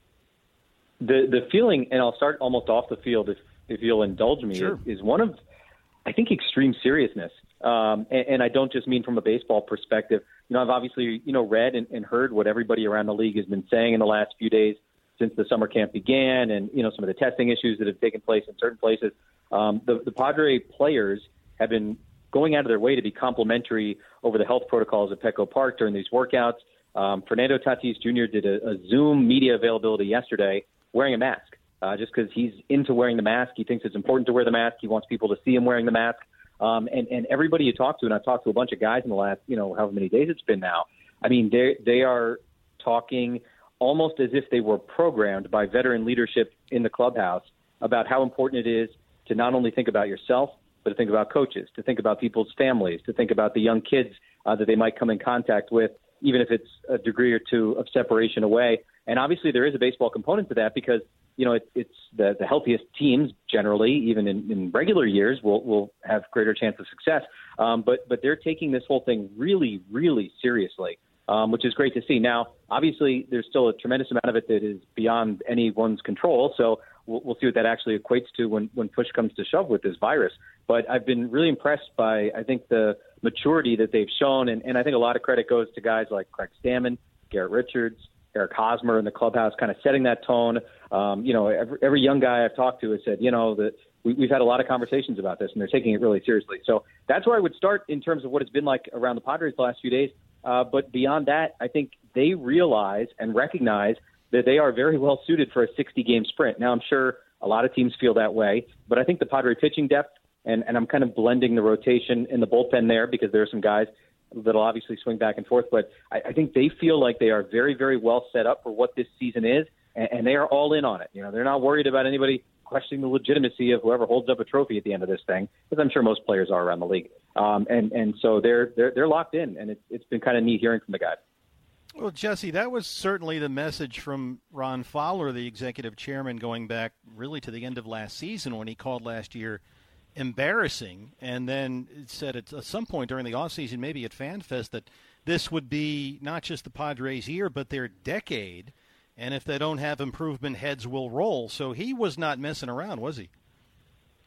[SPEAKER 8] The the feeling, and I'll start almost off the field if, if you'll indulge me,
[SPEAKER 4] Sure.
[SPEAKER 8] is, is one of, I think, extreme seriousness. Um, and, and I don't just mean from a baseball perspective. You know, I've obviously, you know, read and, and heard what everybody around the league has been saying in the last few days since the summer camp began, and, you know, some of the testing issues that have taken place in certain places. Um, the, the Padre players have been going out of their way to be complimentary over the health protocols at Petco Park during these workouts. Um, Fernando Tatis Junior did a, a Zoom media availability yesterday wearing a mask, uh, just because he's into wearing the mask. He thinks it's important to wear the mask. He wants people to see him wearing the mask. Um, and, and everybody you talk to, and I've talked to a bunch of guys in the last, you know, however many days it's been now, I mean, they they are talking almost as if they were programmed by veteran leadership in the clubhouse about how important it is to not only think about yourself, but to think about coaches, to think about people's families, to think about the young kids uh, that they might come in contact with, even if it's a degree or two of separation away. And obviously there is a baseball component to that because, you know, it, it's the, the healthiest teams generally, even in, in regular years, will will have greater chance of success. Um, but but they're taking this whole thing really, really seriously, um, which is great to see. Now, obviously, there's still a tremendous amount of it that is beyond anyone's control. So we'll, we'll see what that actually equates to when, when push comes to shove with this virus. But I've been really impressed by, I think, the maturity that they've shown. And, and I think a lot of credit goes to guys like Craig Stammen, Garrett Richards, Eric Hosmer in the clubhouse, kind of setting that tone. Um, you know, every, every young guy I've talked to has said, you know, that we, we've had a lot of conversations about this, and they're taking it really seriously. So that's where I would start in terms of what it's been like around the Padres the last few days. Uh, but beyond that, I think they realize and recognize that they are very well suited for a sixty-game sprint. Now, I'm sure a lot of teams feel that way, but I think the Padre pitching depth, and, and I'm kind of blending the rotation in the bullpen there because there are some guys that'll obviously swing back and forth, but I, I think they feel like they are very, very well set up for what this season is, and, and they are all in on it. You know, they're not worried about anybody questioning the legitimacy of whoever holds up a trophy at the end of this thing, because I'm sure most players are around the league. Um, and, and so they're, they're, they're locked in, and it's, it's been kind of neat hearing from the guys.
[SPEAKER 5] Well, Jesse, that was certainly the message from Ron Fowler, the executive chairman, going back really to the end of last season when he called last year embarrassing, and then said at some point during the offseason, maybe at FanFest, that this would be not just the Padres' year, but their decade, and if they don't have improvement, heads will roll. So he was not messing around, was he?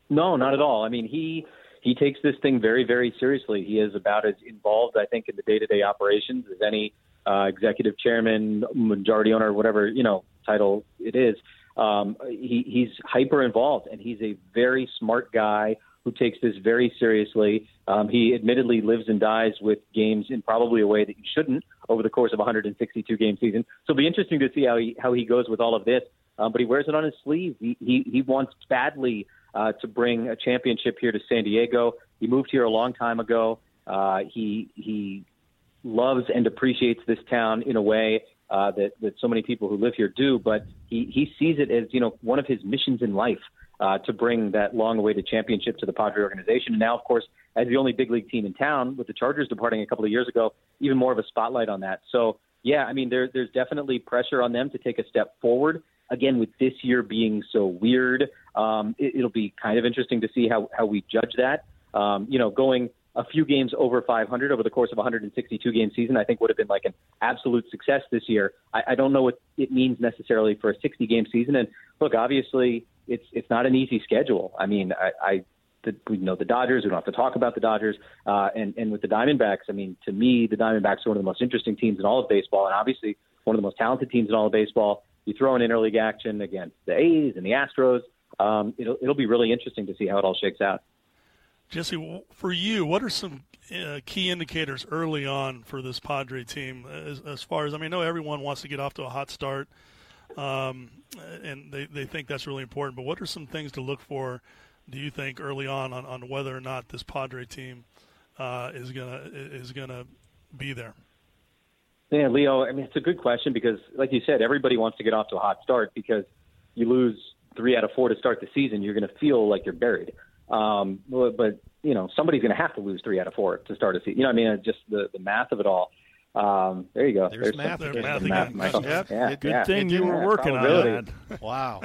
[SPEAKER 8] No, not at all. I mean, he he takes this thing very, very seriously. He is about as involved, I think, in the day-to-day operations as any uh, executive chairman, majority owner, whatever, you know, title it is. Um, he, he's hyper involved, and he's a very smart guy who takes this very seriously. Um, he admittedly lives and dies with games in probably a way that you shouldn't over the course of a one hundred sixty-two game season. So it'll be interesting to see how he how he goes with all of this. Um, but he wears it on his sleeve. He he, he wants badly uh, to bring a championship here to San Diego. He moved here a long time ago. Uh, he he loves and appreciates this town in a way uh, that that so many people who live here do. But he he sees it as, you know, one of his missions in life. Uh, to bring that long-awaited championship to the Padre organization. And now, of course, as the only big league team in town, with the Chargers departing a couple of years ago, even more of a spotlight on that. So, yeah, I mean, there, there's definitely pressure on them to take a step forward. Again, with this year being so weird, um, it, it'll be kind of interesting to see how, how we judge that. Um, you know, going a few games over five hundred over the course of a one hundred sixty-two game season, I think would have been like an absolute success this year. I, I don't know what it means necessarily for a sixty game season. And look, obviously, it's it's not an easy schedule. I mean, I, I the, we know the Dodgers. We don't have to talk about the Dodgers. Uh, and, and with the Diamondbacks, I mean, to me, the Diamondbacks are one of the most interesting teams in all of baseball, and obviously one of the most talented teams in all of baseball. You throw in interleague action against the A's and the Astros. Um, it'll it'll be really interesting to see how it all shakes out.
[SPEAKER 6] Jesse, for you, what are some uh, key indicators early on for this Padre team? As, as far as, I mean, I know everyone wants to get off to a hot start, um, and they, they think that's really important. But what are some things to look for, do you think, early on on, on whether or not this Padre team uh, is gonna is gonna be there?
[SPEAKER 8] Yeah, Leo, I mean, it's a good question because, like you said, everybody wants to get off to a hot start because you lose three out of four to start the season, you're going to feel like you're buried. Um, but, but, you know, somebody's going to have to lose three out of four to start a season. You know what I mean? Just the, the math of it all. Um, there you go.
[SPEAKER 5] There's, there's math.
[SPEAKER 8] Some,
[SPEAKER 5] There's
[SPEAKER 8] math,
[SPEAKER 6] math
[SPEAKER 8] Michael.
[SPEAKER 5] Yep.
[SPEAKER 8] Yeah,
[SPEAKER 4] Good
[SPEAKER 8] yeah.
[SPEAKER 4] thing you were
[SPEAKER 8] yeah,
[SPEAKER 4] working on that.
[SPEAKER 5] Wow.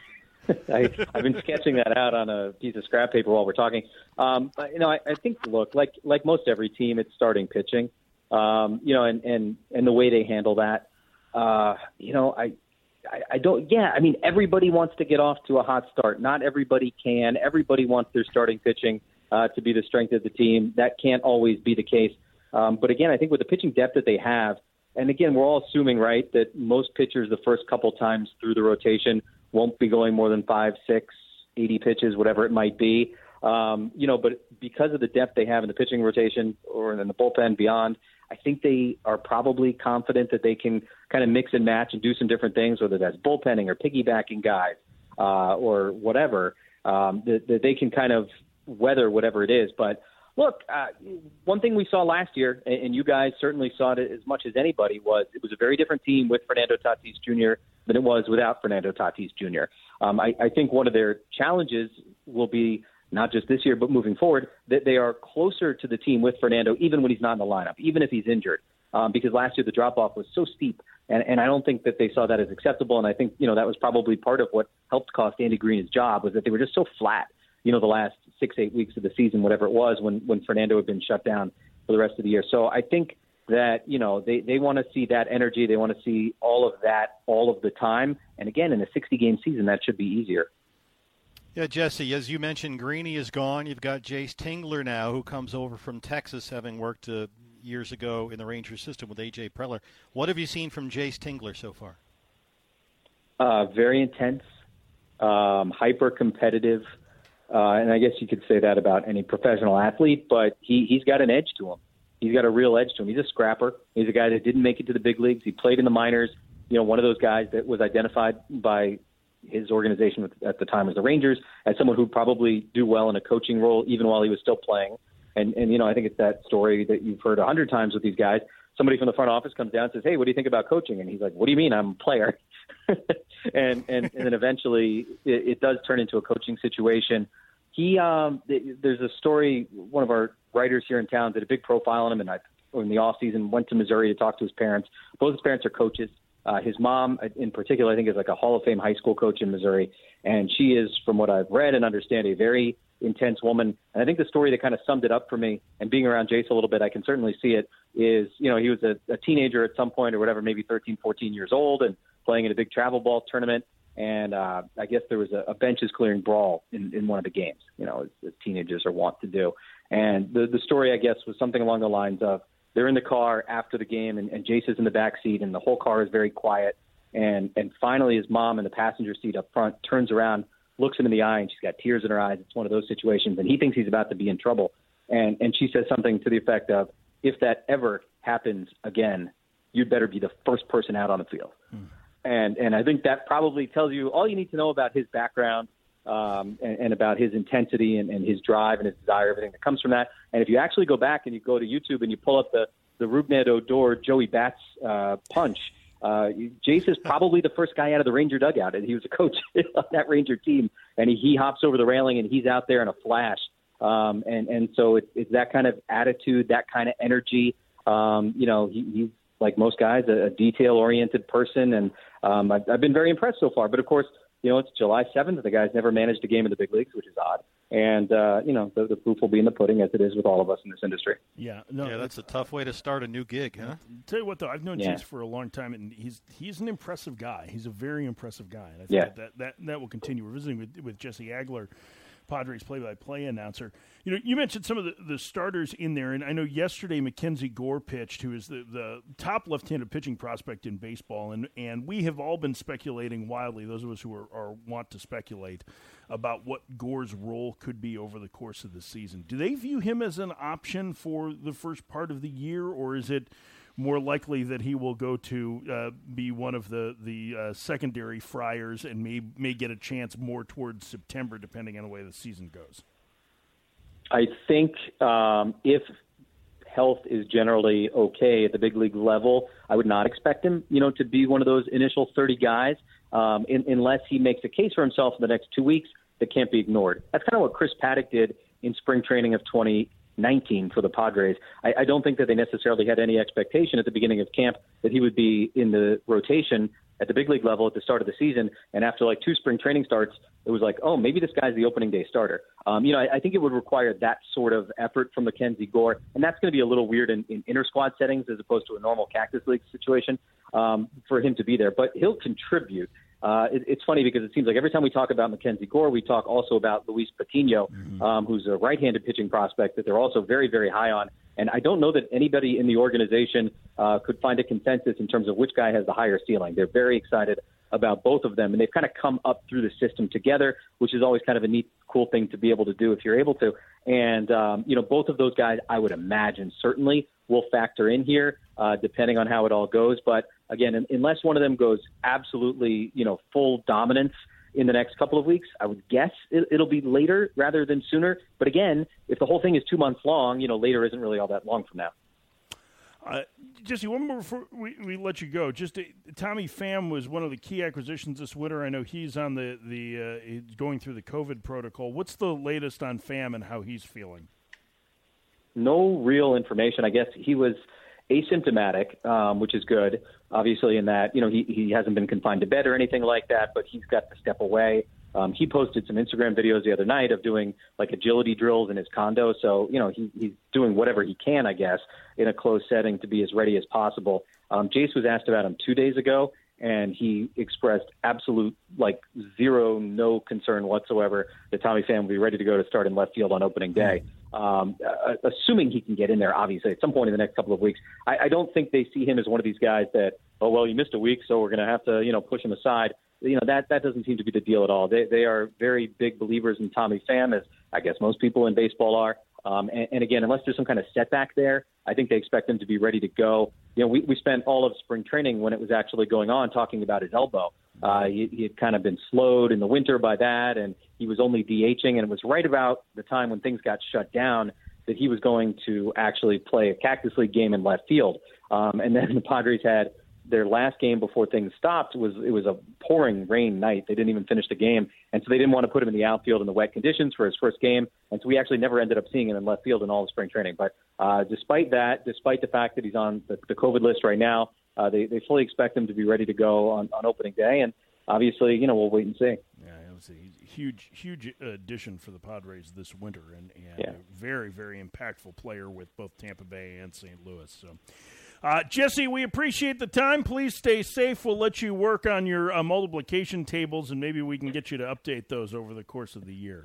[SPEAKER 8] I, I've been sketching that out on a piece of scrap paper while we're talking. Um, but, you know, I, I think, look, like like most every team, it's starting pitching. Um, you know, and, and, and the way they handle that. Uh, you know, I, I, I don't. Yeah, I mean, everybody wants to get off to a hot start. Not everybody can. Everybody wants their starting pitching uh, to be the strength of the team. That can't always be the case. Um, but again, I think with the pitching depth that they have, and again, we're all assuming, right, that most pitchers the first couple times through the rotation won't be going more than five, six, eighty pitches, whatever it might be. Um, you know, but because of the depth they have in the pitching rotation or in the bullpen beyond, I think they are probably confident that they can kind of mix and match and do some different things, whether that's bullpenning or piggybacking guys uh, or whatever, um, that, that they can kind of weather whatever it is. But look, uh, one thing we saw last year, and you guys certainly saw it as much as anybody, was it was a very different team with Fernando Tatis Junior than it was without Fernando Tatis Junior Um, I, I think one of their challenges will be not just this year, but moving forward, that they are closer to the team with Fernando, even when he's not in the lineup, even if he's injured, um, because last year the drop-off was so steep, and, and I don't think that they saw that as acceptable, and I think, you know, that was probably part of what helped cost Andy Green his job, was that they were just so flat, you know, the last six, eight weeks of the season, whatever it was, when, when Fernando had been shut down for the rest of the year. So I think that, you know, they, they want to see that energy, they want to see all of that all of the time, and again, in a sixty-game season, that should be easier.
[SPEAKER 5] Yeah, Jesse, as you mentioned, Greeny is gone. You've got Jace Tingler now, who comes over from Texas, having worked uh, years ago in the Rangers system with A J Preller. What have you seen from Jace Tingler so far?
[SPEAKER 8] Uh, very intense, um, hyper-competitive, uh, and I guess you could say that about any professional athlete, but he, he's got an edge to him. He's got a real edge to him. He's a scrapper. He's a guy that didn't make it to the big leagues. He played in the minors. You know, one of those guys that was identified by his organization at the time was the Rangers as someone who'd probably do well in a coaching role even while he was still playing. And, and you know, I think it's that story that you've heard a hundred times with these guys. Somebody from the front office comes down and says, hey, what do you think about coaching? And he's like, what do you mean? I'm a player. and, and, and then eventually it, it does turn into a coaching situation. He, um, there's a story, one of our writers here in town did a big profile on him, and I, in the off season, went to Missouri to talk to his parents. Both his parents are coaches. Uh, his mom, in particular, I think is like a Hall of Fame high school coach in Missouri. And she is, from what I've read and understand, a very intense woman. And I think the story that kind of summed it up for me, and being around Jace a little bit, I can certainly see it, is, you know, he was a, a teenager at some point or whatever, maybe thirteen, fourteen years old and playing in a big travel ball tournament. And uh, I guess there was a, a benches clearing brawl in, in one of the games, you know, as, as teenagers are wont to do. And the, the story, I guess, was something along the lines of they're in the car after the game, and, and Jace is in the back seat, and the whole car is very quiet. And and finally his mom in the passenger seat up front turns around, looks him in the eye, and she's got tears in her eyes. It's one of those situations, and he thinks he's about to be in trouble. And and she says something to the effect of, if that ever happens again, you'd better be the first person out on the field. Mm. And and I think that probably tells you all you need to know about his background um, and, and about his intensity and, and his drive and his desire, everything that comes from that. And if you actually go back and you go to YouTube and you pull up the, the Rougned Odor, Joey Bats uh, punch, Uh, Jace is probably the first guy out of the Ranger dugout, and he was a coach on that Ranger team. And he, he hops over the railing, and he's out there in a flash. Um, and and so it's, it's that kind of attitude, that kind of energy. Um, you know, he, he's like most guys, a, a detail-oriented person, and um, I've, I've been very impressed so far. But of course, you know, it's July seventh. The guy's never managed a game in the big leagues, which is odd. And, uh, you know, the, the proof will be in the pudding, as it is with all of us in this industry.
[SPEAKER 4] Yeah, no,
[SPEAKER 5] yeah, that's a tough way to start a new gig, huh?
[SPEAKER 4] Tell you what, though, I've known
[SPEAKER 8] yeah.
[SPEAKER 4] Jace for a long time, and he's he's an impressive guy. He's a very impressive guy, and I think
[SPEAKER 8] yeah.
[SPEAKER 4] that, that, that that will continue. We're visiting with, with Jesse Agler, Padres play-by-play announcer. You know, you mentioned some of the, the starters in there, and I know yesterday Mackenzie Gore pitched, who is the, the top left-handed pitching prospect in baseball, and, and we have all been speculating wildly, those of us who are, are want to speculate, about what Gore's role could be over the course of the season. Do they view him as an option for the first part of the year, or is it more likely that he will go to uh, be one of the, the uh, secondary Friars and may, may get a chance more towards September, depending on the way the season goes?
[SPEAKER 8] I think um, if health is generally okay at the big league level, I would not expect him, you know, to be one of those initial thirty guys um, in, unless he makes a case for himself in the next two weeks that can't be ignored. That's kind of what Chris Paddock did in spring training of twenty nineteen for the Padres. I, I don't think that they necessarily had any expectation at the beginning of camp that he would be in the rotation at the big league level at the start of the season. And after like two spring training starts, it was like, oh, maybe this guy's the opening day starter. Um, you know, I, I think it would require that sort of effort from Mackenzie Gore, and that's going to be a little weird in, in inter-squad settings as opposed to a normal Cactus League situation um, for him to be there. But he'll contribute. Uh, it, it's funny because it seems like every time we talk about Mackenzie Gore, we talk also about Luis Patino, mm-hmm. um, who's a right-handed pitching prospect that they're also very, very high on. And I don't know that anybody in the organization uh, could find a consensus in terms of which guy has the higher ceiling. They're very excited about both of them, and they've kind of come up through the system together, which is always kind of a neat, cool thing to be able to do if you're able to. And, um, you know, both of those guys, I would imagine, certainly will factor in here, uh, depending on how it all goes. But, again, unless one of them goes absolutely, you know, full dominance in the next couple of weeks, I would guess it, it'll be later rather than sooner. But, again, if the whole thing is two months long, you know, later isn't really all that long from now.
[SPEAKER 4] Uh, Jesse, one more before we, we let you go. Just uh, Tommy Pham was one of the key acquisitions this winter. I know he's on the the uh, he's going through the COVID protocol. What's the latest on Pham and how he's feeling?
[SPEAKER 8] No real information. I guess he was asymptomatic, um, which is good. Obviously, in that you know he he hasn't been confined to bed or anything like that, but he's got to step away. Um, he posted some Instagram videos the other night of doing like agility drills in his condo. So, you know, he, he's doing whatever he can, I guess, in a closed setting to be as ready as possible. Um, Jace was asked about him two days ago, and he expressed absolute, like, zero, no concern whatsoever that Tommy Pham will be ready to go to start in left field on opening day. Um, uh, assuming he can get in there, obviously, at some point in the next couple of weeks. I, I don't think they see him as one of these guys that, oh, well, you missed a week, so we're going to have to, you know, push him aside. You know, that, that doesn't seem to be the deal at all. They they are very big believers in Tommy Pham, as I guess most people in baseball are. Um, and, and again, unless there's some kind of setback there, I think they expect him to be ready to go. You know, we, we spent all of spring training when it was actually going on talking about his elbow. Uh, he, he had kind of been slowed in the winter by that, and he was only DHing. And it was right about the time when things got shut down that he was going to actually play a Cactus League game in left field. Um, and then the Padres had their last game before things stopped was it was a pouring rain night. They didn't even finish the game. And so they didn't want to put him in the outfield in the wet conditions for his first game. And so we actually never ended up seeing him in left field in all of spring training. But uh, despite that, despite the fact that he's on the, the COVID list right now, uh, they, they fully expect him to be ready to go on, on opening day. And obviously, you know, we'll wait and see.
[SPEAKER 4] Yeah, it was a huge, huge addition for the Padres this winter, and, and
[SPEAKER 8] yeah.
[SPEAKER 4] a very, very impactful player with both Tampa Bay and Saint Louis. So, Uh, Jesse, we appreciate the time. Please stay safe. We'll let you work on your uh, multiplication tables, and maybe we can get you to update those over the course of the year.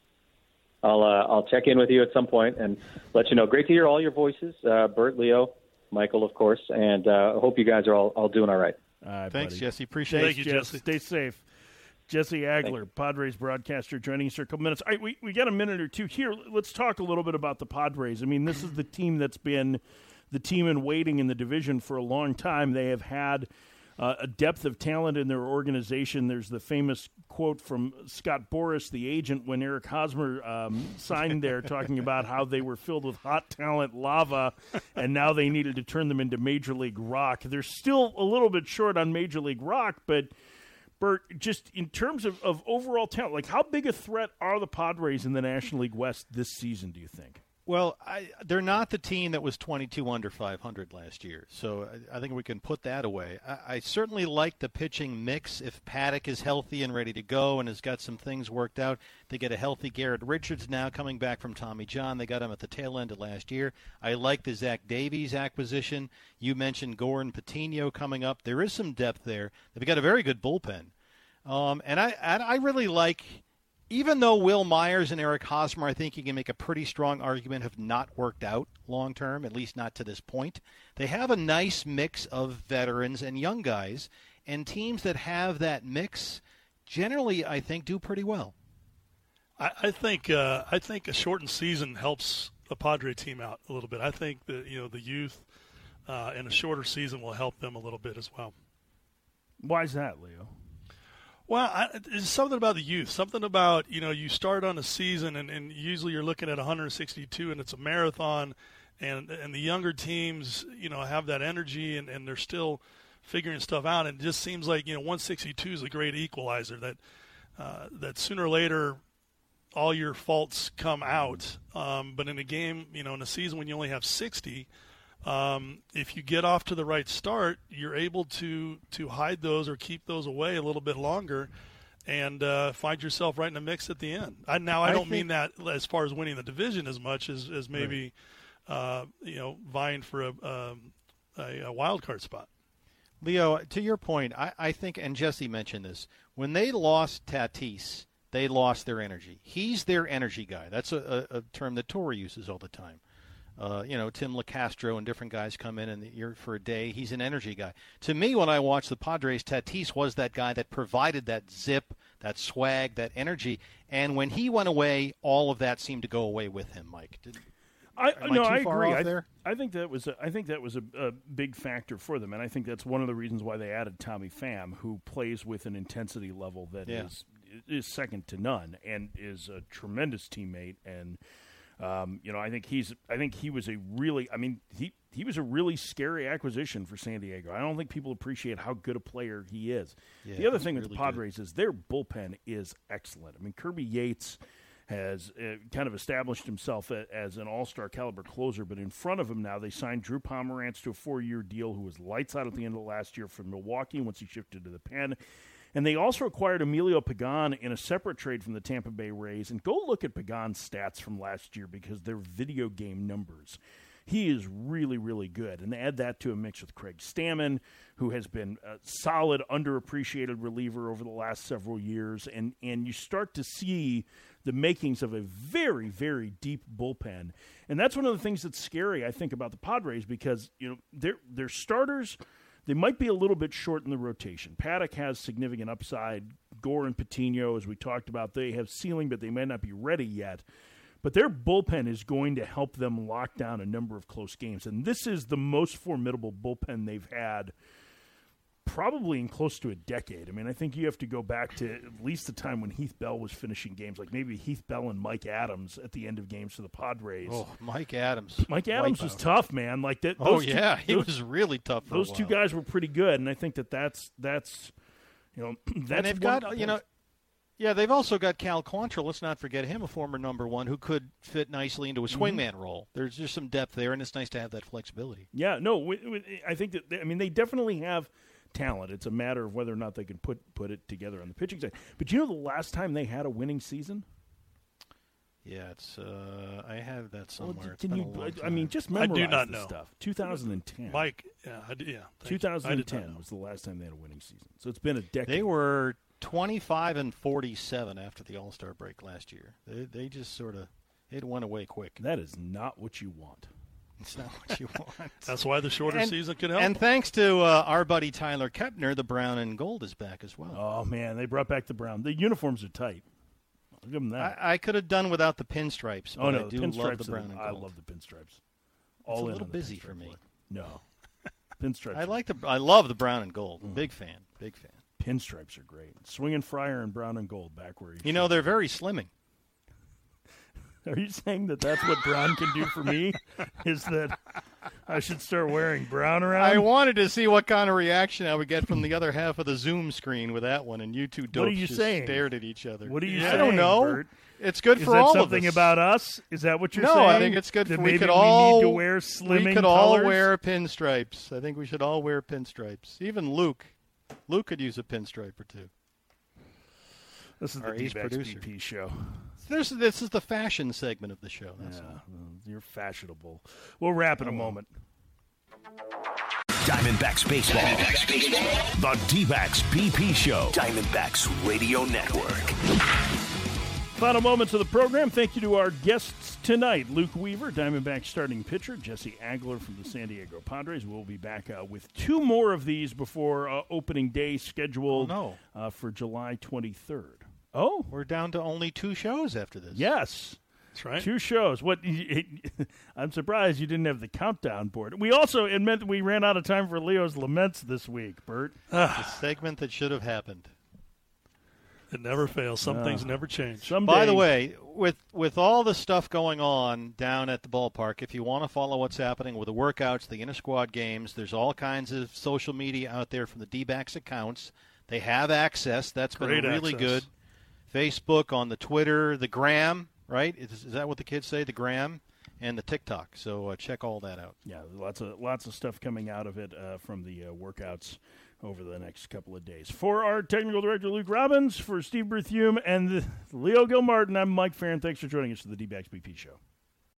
[SPEAKER 8] I'll uh, I'll check in with you at some point and let you know. Great to hear all your voices, uh, Bert, Leo, Michael, of course, and I uh, hope you guys are all, all doing all right.
[SPEAKER 4] All right,
[SPEAKER 5] Thanks,
[SPEAKER 4] buddy.
[SPEAKER 5] Jesse. Appreciate
[SPEAKER 4] Thanks,
[SPEAKER 5] it.
[SPEAKER 6] Thank you,
[SPEAKER 4] Jesse.
[SPEAKER 6] Jesse.
[SPEAKER 4] Stay safe. Jesse Agler, Padres broadcaster, joining us for a couple minutes. All right, we, we got a minute or two here. Let's talk a little bit about the Padres. I mean, this is the team that's been the team in waiting in the division for a long time. They have had uh, a depth of talent in their organization. There's the famous quote from Scott Boras, the agent, when Eric Hosmer um, signed there, talking about how they were filled with hot talent lava, and now they needed to turn them into Major League Rock. They're still a little bit short on Major League Rock, but Bert, just in terms of, of overall talent, like how big a threat are the Padres in the National League West this season, do you think?
[SPEAKER 5] Well, I, they're not the team that was twenty-two under five hundred last year, so I, I think we can put that away. I, I certainly like the pitching mix. If Paddock is healthy and ready to go and has got some things worked out, they get a healthy Garrett Richards now coming back from Tommy John. They got him at the tail end of last year. I like the Zach Davies acquisition. You mentioned Goran Patino coming up. There is some depth there. They've got a very good bullpen. Um, and I, I really like, even though Will Myers and Eric Hosmer, I think you can make a pretty strong argument, have not worked out long term, at least not to this point. They have a nice mix of veterans and young guys, and teams that have that mix generally, I think, do pretty well.
[SPEAKER 6] I, I think uh, I think a shortened season helps the Padre team out a little bit. I think that you know the youth uh, and a shorter season will help them a little bit as well.
[SPEAKER 4] Why is that, Leo?
[SPEAKER 6] Well, I, it's something about the youth, something about, you know, you start on a season and, and usually you're looking at one hundred sixty-two and it's a marathon, and and the younger teams, you know, have that energy and, and they're still figuring stuff out. And it just seems like, you know, one sixty-two is a great equalizer that uh, that sooner or later all your faults come out. Um, but in a game, you know, in a season when you only have sixty, Um, if you get off to the right start, you're able to to hide those or keep those away a little bit longer and uh, find yourself right in the mix at the end. I, now, I don't I mean that as far as winning the division as much as, as maybe, right. uh, you know, vying for a, um, a, a wild card spot.
[SPEAKER 5] Leo, to your point, I, I think, and Jesse mentioned this, when they lost Tatis, they lost their energy. He's their energy guy. That's a, a, a term that Torre uses all the time. Uh, you know, Tim LeCastro and different guys come in and you're for a day. He's an energy guy. To me, when I watched the Padres, Tatis was that guy that provided that zip, that swag, that energy. And when he went away, all of that seemed to go away with him, Mike. Did,
[SPEAKER 4] I,
[SPEAKER 5] am
[SPEAKER 4] no,
[SPEAKER 5] I,
[SPEAKER 4] I
[SPEAKER 5] too far
[SPEAKER 4] agree.
[SPEAKER 5] off
[SPEAKER 4] I,
[SPEAKER 5] there?
[SPEAKER 4] I think that was a, I think that was a, a big factor for them, and I think that's one of the reasons why they added Tommy Pham, who plays with an intensity level that
[SPEAKER 5] Yeah.
[SPEAKER 4] is is second to none, and is a tremendous teammate. And um, you know, I think he's I think he was a really I mean he he was a really scary acquisition for San Diego. I don't think people appreciate how good a player he is.
[SPEAKER 5] Yeah,
[SPEAKER 4] the other
[SPEAKER 5] he's
[SPEAKER 4] thing with
[SPEAKER 5] really
[SPEAKER 4] the Padres is their bullpen is excellent. I mean, Kirby Yates has uh, kind of established himself a, as an all-star caliber closer, but in front of him now they signed Drew Pomerantz to a four-year deal, who was lights out at the end of last year from Milwaukee once he shifted to the pen. And they also acquired Emilio Pagan in a separate trade from the Tampa Bay Rays. And go look at Pagan's stats from last year because they're video game numbers. He is really, really good. And add that to a mix with Craig Stammen, who has been a solid, underappreciated reliever over the last several years. And, and you start to see the makings of a very, very deep bullpen. And that's one of the things that's scary, I think, about the Padres because, you know, their their starters, they might be a little bit short in the rotation. Paddock has significant upside. Gore and Patino, as we talked about, they have ceiling, but they may not be ready yet. But their bullpen is going to help them lock down a number of close games. And this is the most formidable bullpen they've had probably in close to a decade. I mean, I think you have to go back to at least the time when Heath Bell was finishing games, like maybe Heath Bell and Mike Adams at the end of games for the Padres.
[SPEAKER 5] Oh, Mike Adams.
[SPEAKER 4] Mike Adams was tough, man. Like that.
[SPEAKER 5] Oh,
[SPEAKER 4] those
[SPEAKER 5] yeah.
[SPEAKER 4] two,
[SPEAKER 5] he
[SPEAKER 4] those,
[SPEAKER 5] was really tough for
[SPEAKER 4] Those
[SPEAKER 5] a while.
[SPEAKER 4] two guys were pretty good, and I think that that's, that's you know, that's
[SPEAKER 5] and they've
[SPEAKER 4] one,
[SPEAKER 5] got, you know, yeah, they've also got Cal Quantrill. Let's not forget him, a former number one who could fit nicely into a swingman mm-hmm. role. There's just some depth there, and it's nice to have that flexibility.
[SPEAKER 4] Yeah, no, we, we, I think that, they, I mean, they definitely have talent. It's a matter of whether or not they can put put it together on the pitching side. But you know the last time they had a winning season?
[SPEAKER 5] Yeah, it's. Uh, I have that somewhere.
[SPEAKER 4] Well,
[SPEAKER 5] It's
[SPEAKER 4] can
[SPEAKER 5] been
[SPEAKER 4] you?
[SPEAKER 5] a long
[SPEAKER 4] I mean,
[SPEAKER 5] time.
[SPEAKER 4] just
[SPEAKER 6] I
[SPEAKER 4] memorize
[SPEAKER 6] do not
[SPEAKER 4] the
[SPEAKER 6] know.
[SPEAKER 4] stuff. two thousand ten.
[SPEAKER 6] Mike, yeah, I, did- yeah. thank you.
[SPEAKER 4] two thousand ten
[SPEAKER 6] I did not know.
[SPEAKER 4] was the last time they had a winning season. So it's been a decade.
[SPEAKER 5] They were twenty-five and forty-seven after the All-Star break last year. They they just sort of it went away quick.
[SPEAKER 4] That is not what you want.
[SPEAKER 5] It's not what you want.
[SPEAKER 6] That's why the shorter
[SPEAKER 5] And-
[SPEAKER 6] season could help.
[SPEAKER 5] And thanks to uh, our buddy Tyler Kepner, the brown and gold is back as well.
[SPEAKER 4] Oh man, they brought back the brown. The uniforms are tight. I'll give them that.
[SPEAKER 5] I, I could have done without the pinstripes, but
[SPEAKER 4] oh no,
[SPEAKER 5] I do
[SPEAKER 4] the pinstripes.
[SPEAKER 5] love the
[SPEAKER 4] are-
[SPEAKER 5] brown and
[SPEAKER 4] I
[SPEAKER 5] gold.
[SPEAKER 4] love the pinstripes.
[SPEAKER 5] It's
[SPEAKER 4] All
[SPEAKER 5] a
[SPEAKER 4] in
[SPEAKER 5] little
[SPEAKER 4] on the
[SPEAKER 5] busy
[SPEAKER 4] pinstripe
[SPEAKER 5] for me.
[SPEAKER 4] look. No, pinstripes.
[SPEAKER 5] I
[SPEAKER 4] are-
[SPEAKER 5] like the. I love the brown and gold.
[SPEAKER 4] Mm.
[SPEAKER 5] Big fan. Big fan.
[SPEAKER 4] pinstripes are great. Swinging Friar and brown and gold back where he.
[SPEAKER 5] You know
[SPEAKER 4] should.
[SPEAKER 5] they're very slimming.
[SPEAKER 4] Are you saying that that's what brown can do for me? Is that I should start wearing brown around?
[SPEAKER 5] I wanted to see what kind of reaction I would get from the other half of the Zoom screen with that one, and you two dopes
[SPEAKER 4] What are you
[SPEAKER 5] just
[SPEAKER 4] saying?
[SPEAKER 5] stared at each other.
[SPEAKER 4] What are you
[SPEAKER 5] I
[SPEAKER 4] saying?
[SPEAKER 5] don't know.
[SPEAKER 4] Bert?
[SPEAKER 5] It's good
[SPEAKER 4] Is
[SPEAKER 5] for
[SPEAKER 4] that
[SPEAKER 5] all
[SPEAKER 4] something
[SPEAKER 5] of us.
[SPEAKER 4] about us? Is that what you're
[SPEAKER 5] no,
[SPEAKER 4] saying?
[SPEAKER 5] I think it's good
[SPEAKER 4] that
[SPEAKER 5] for we
[SPEAKER 4] maybe
[SPEAKER 5] could
[SPEAKER 4] we
[SPEAKER 5] all
[SPEAKER 4] need to wear slimming
[SPEAKER 5] we could
[SPEAKER 4] colors?
[SPEAKER 5] all wear pinstripes. I think we should all wear pinstripes. Even Luke, Luke could use a pinstripe or two.
[SPEAKER 4] This is
[SPEAKER 5] Our
[SPEAKER 4] the
[SPEAKER 5] ace
[SPEAKER 4] D-backs
[SPEAKER 5] producer.
[SPEAKER 4] B P show.
[SPEAKER 5] This, this is the fashion segment of the show. That's
[SPEAKER 4] Yeah,
[SPEAKER 5] all.
[SPEAKER 4] well, you're fashionable. We'll wrap in a
[SPEAKER 5] Oh, well.
[SPEAKER 4] moment.
[SPEAKER 2] Diamondbacks Baseball. The D-backs B P Show. Diamondbacks Radio Network.
[SPEAKER 4] Final moments of the program. Thank you to our guests tonight. Luke Weaver, Diamondbacks starting pitcher. Jesse Agler from the San Diego Padres. We'll be back uh, with two more of these before uh, opening day scheduled
[SPEAKER 5] Oh, no.
[SPEAKER 4] uh, for July twenty-third. Oh,
[SPEAKER 5] We're down to only two shows after this.
[SPEAKER 4] yes.
[SPEAKER 6] That's right.
[SPEAKER 4] Two shows. What? I'm surprised you didn't have the countdown board. We also, it meant that we ran out of time for Leo's laments this week, Bert.
[SPEAKER 5] The segment that should have happened.
[SPEAKER 6] It never fails. Some
[SPEAKER 4] No.
[SPEAKER 6] things never change.
[SPEAKER 4] Someday,
[SPEAKER 5] By the way, with with all the stuff going on down at the ballpark, if you want to follow what's happening with the workouts, the inter-squad games, there's all kinds of social media out there from the D-backs accounts. They have access. That's been
[SPEAKER 6] Great
[SPEAKER 5] really
[SPEAKER 6] access.
[SPEAKER 5] good. Facebook, on the Twitter, the Gram, right? Is, is that what the kids say? The Gram and the TikTok. So uh, check all that out.
[SPEAKER 4] Yeah, lots of lots of stuff coming out of it uh, from the uh, workouts over the next couple of days. For our technical director, Luke Robbins, for Steve Berthume and Leo Gilmartin, I'm Mike Farron. Thanks for joining us for the D-backs B P Show.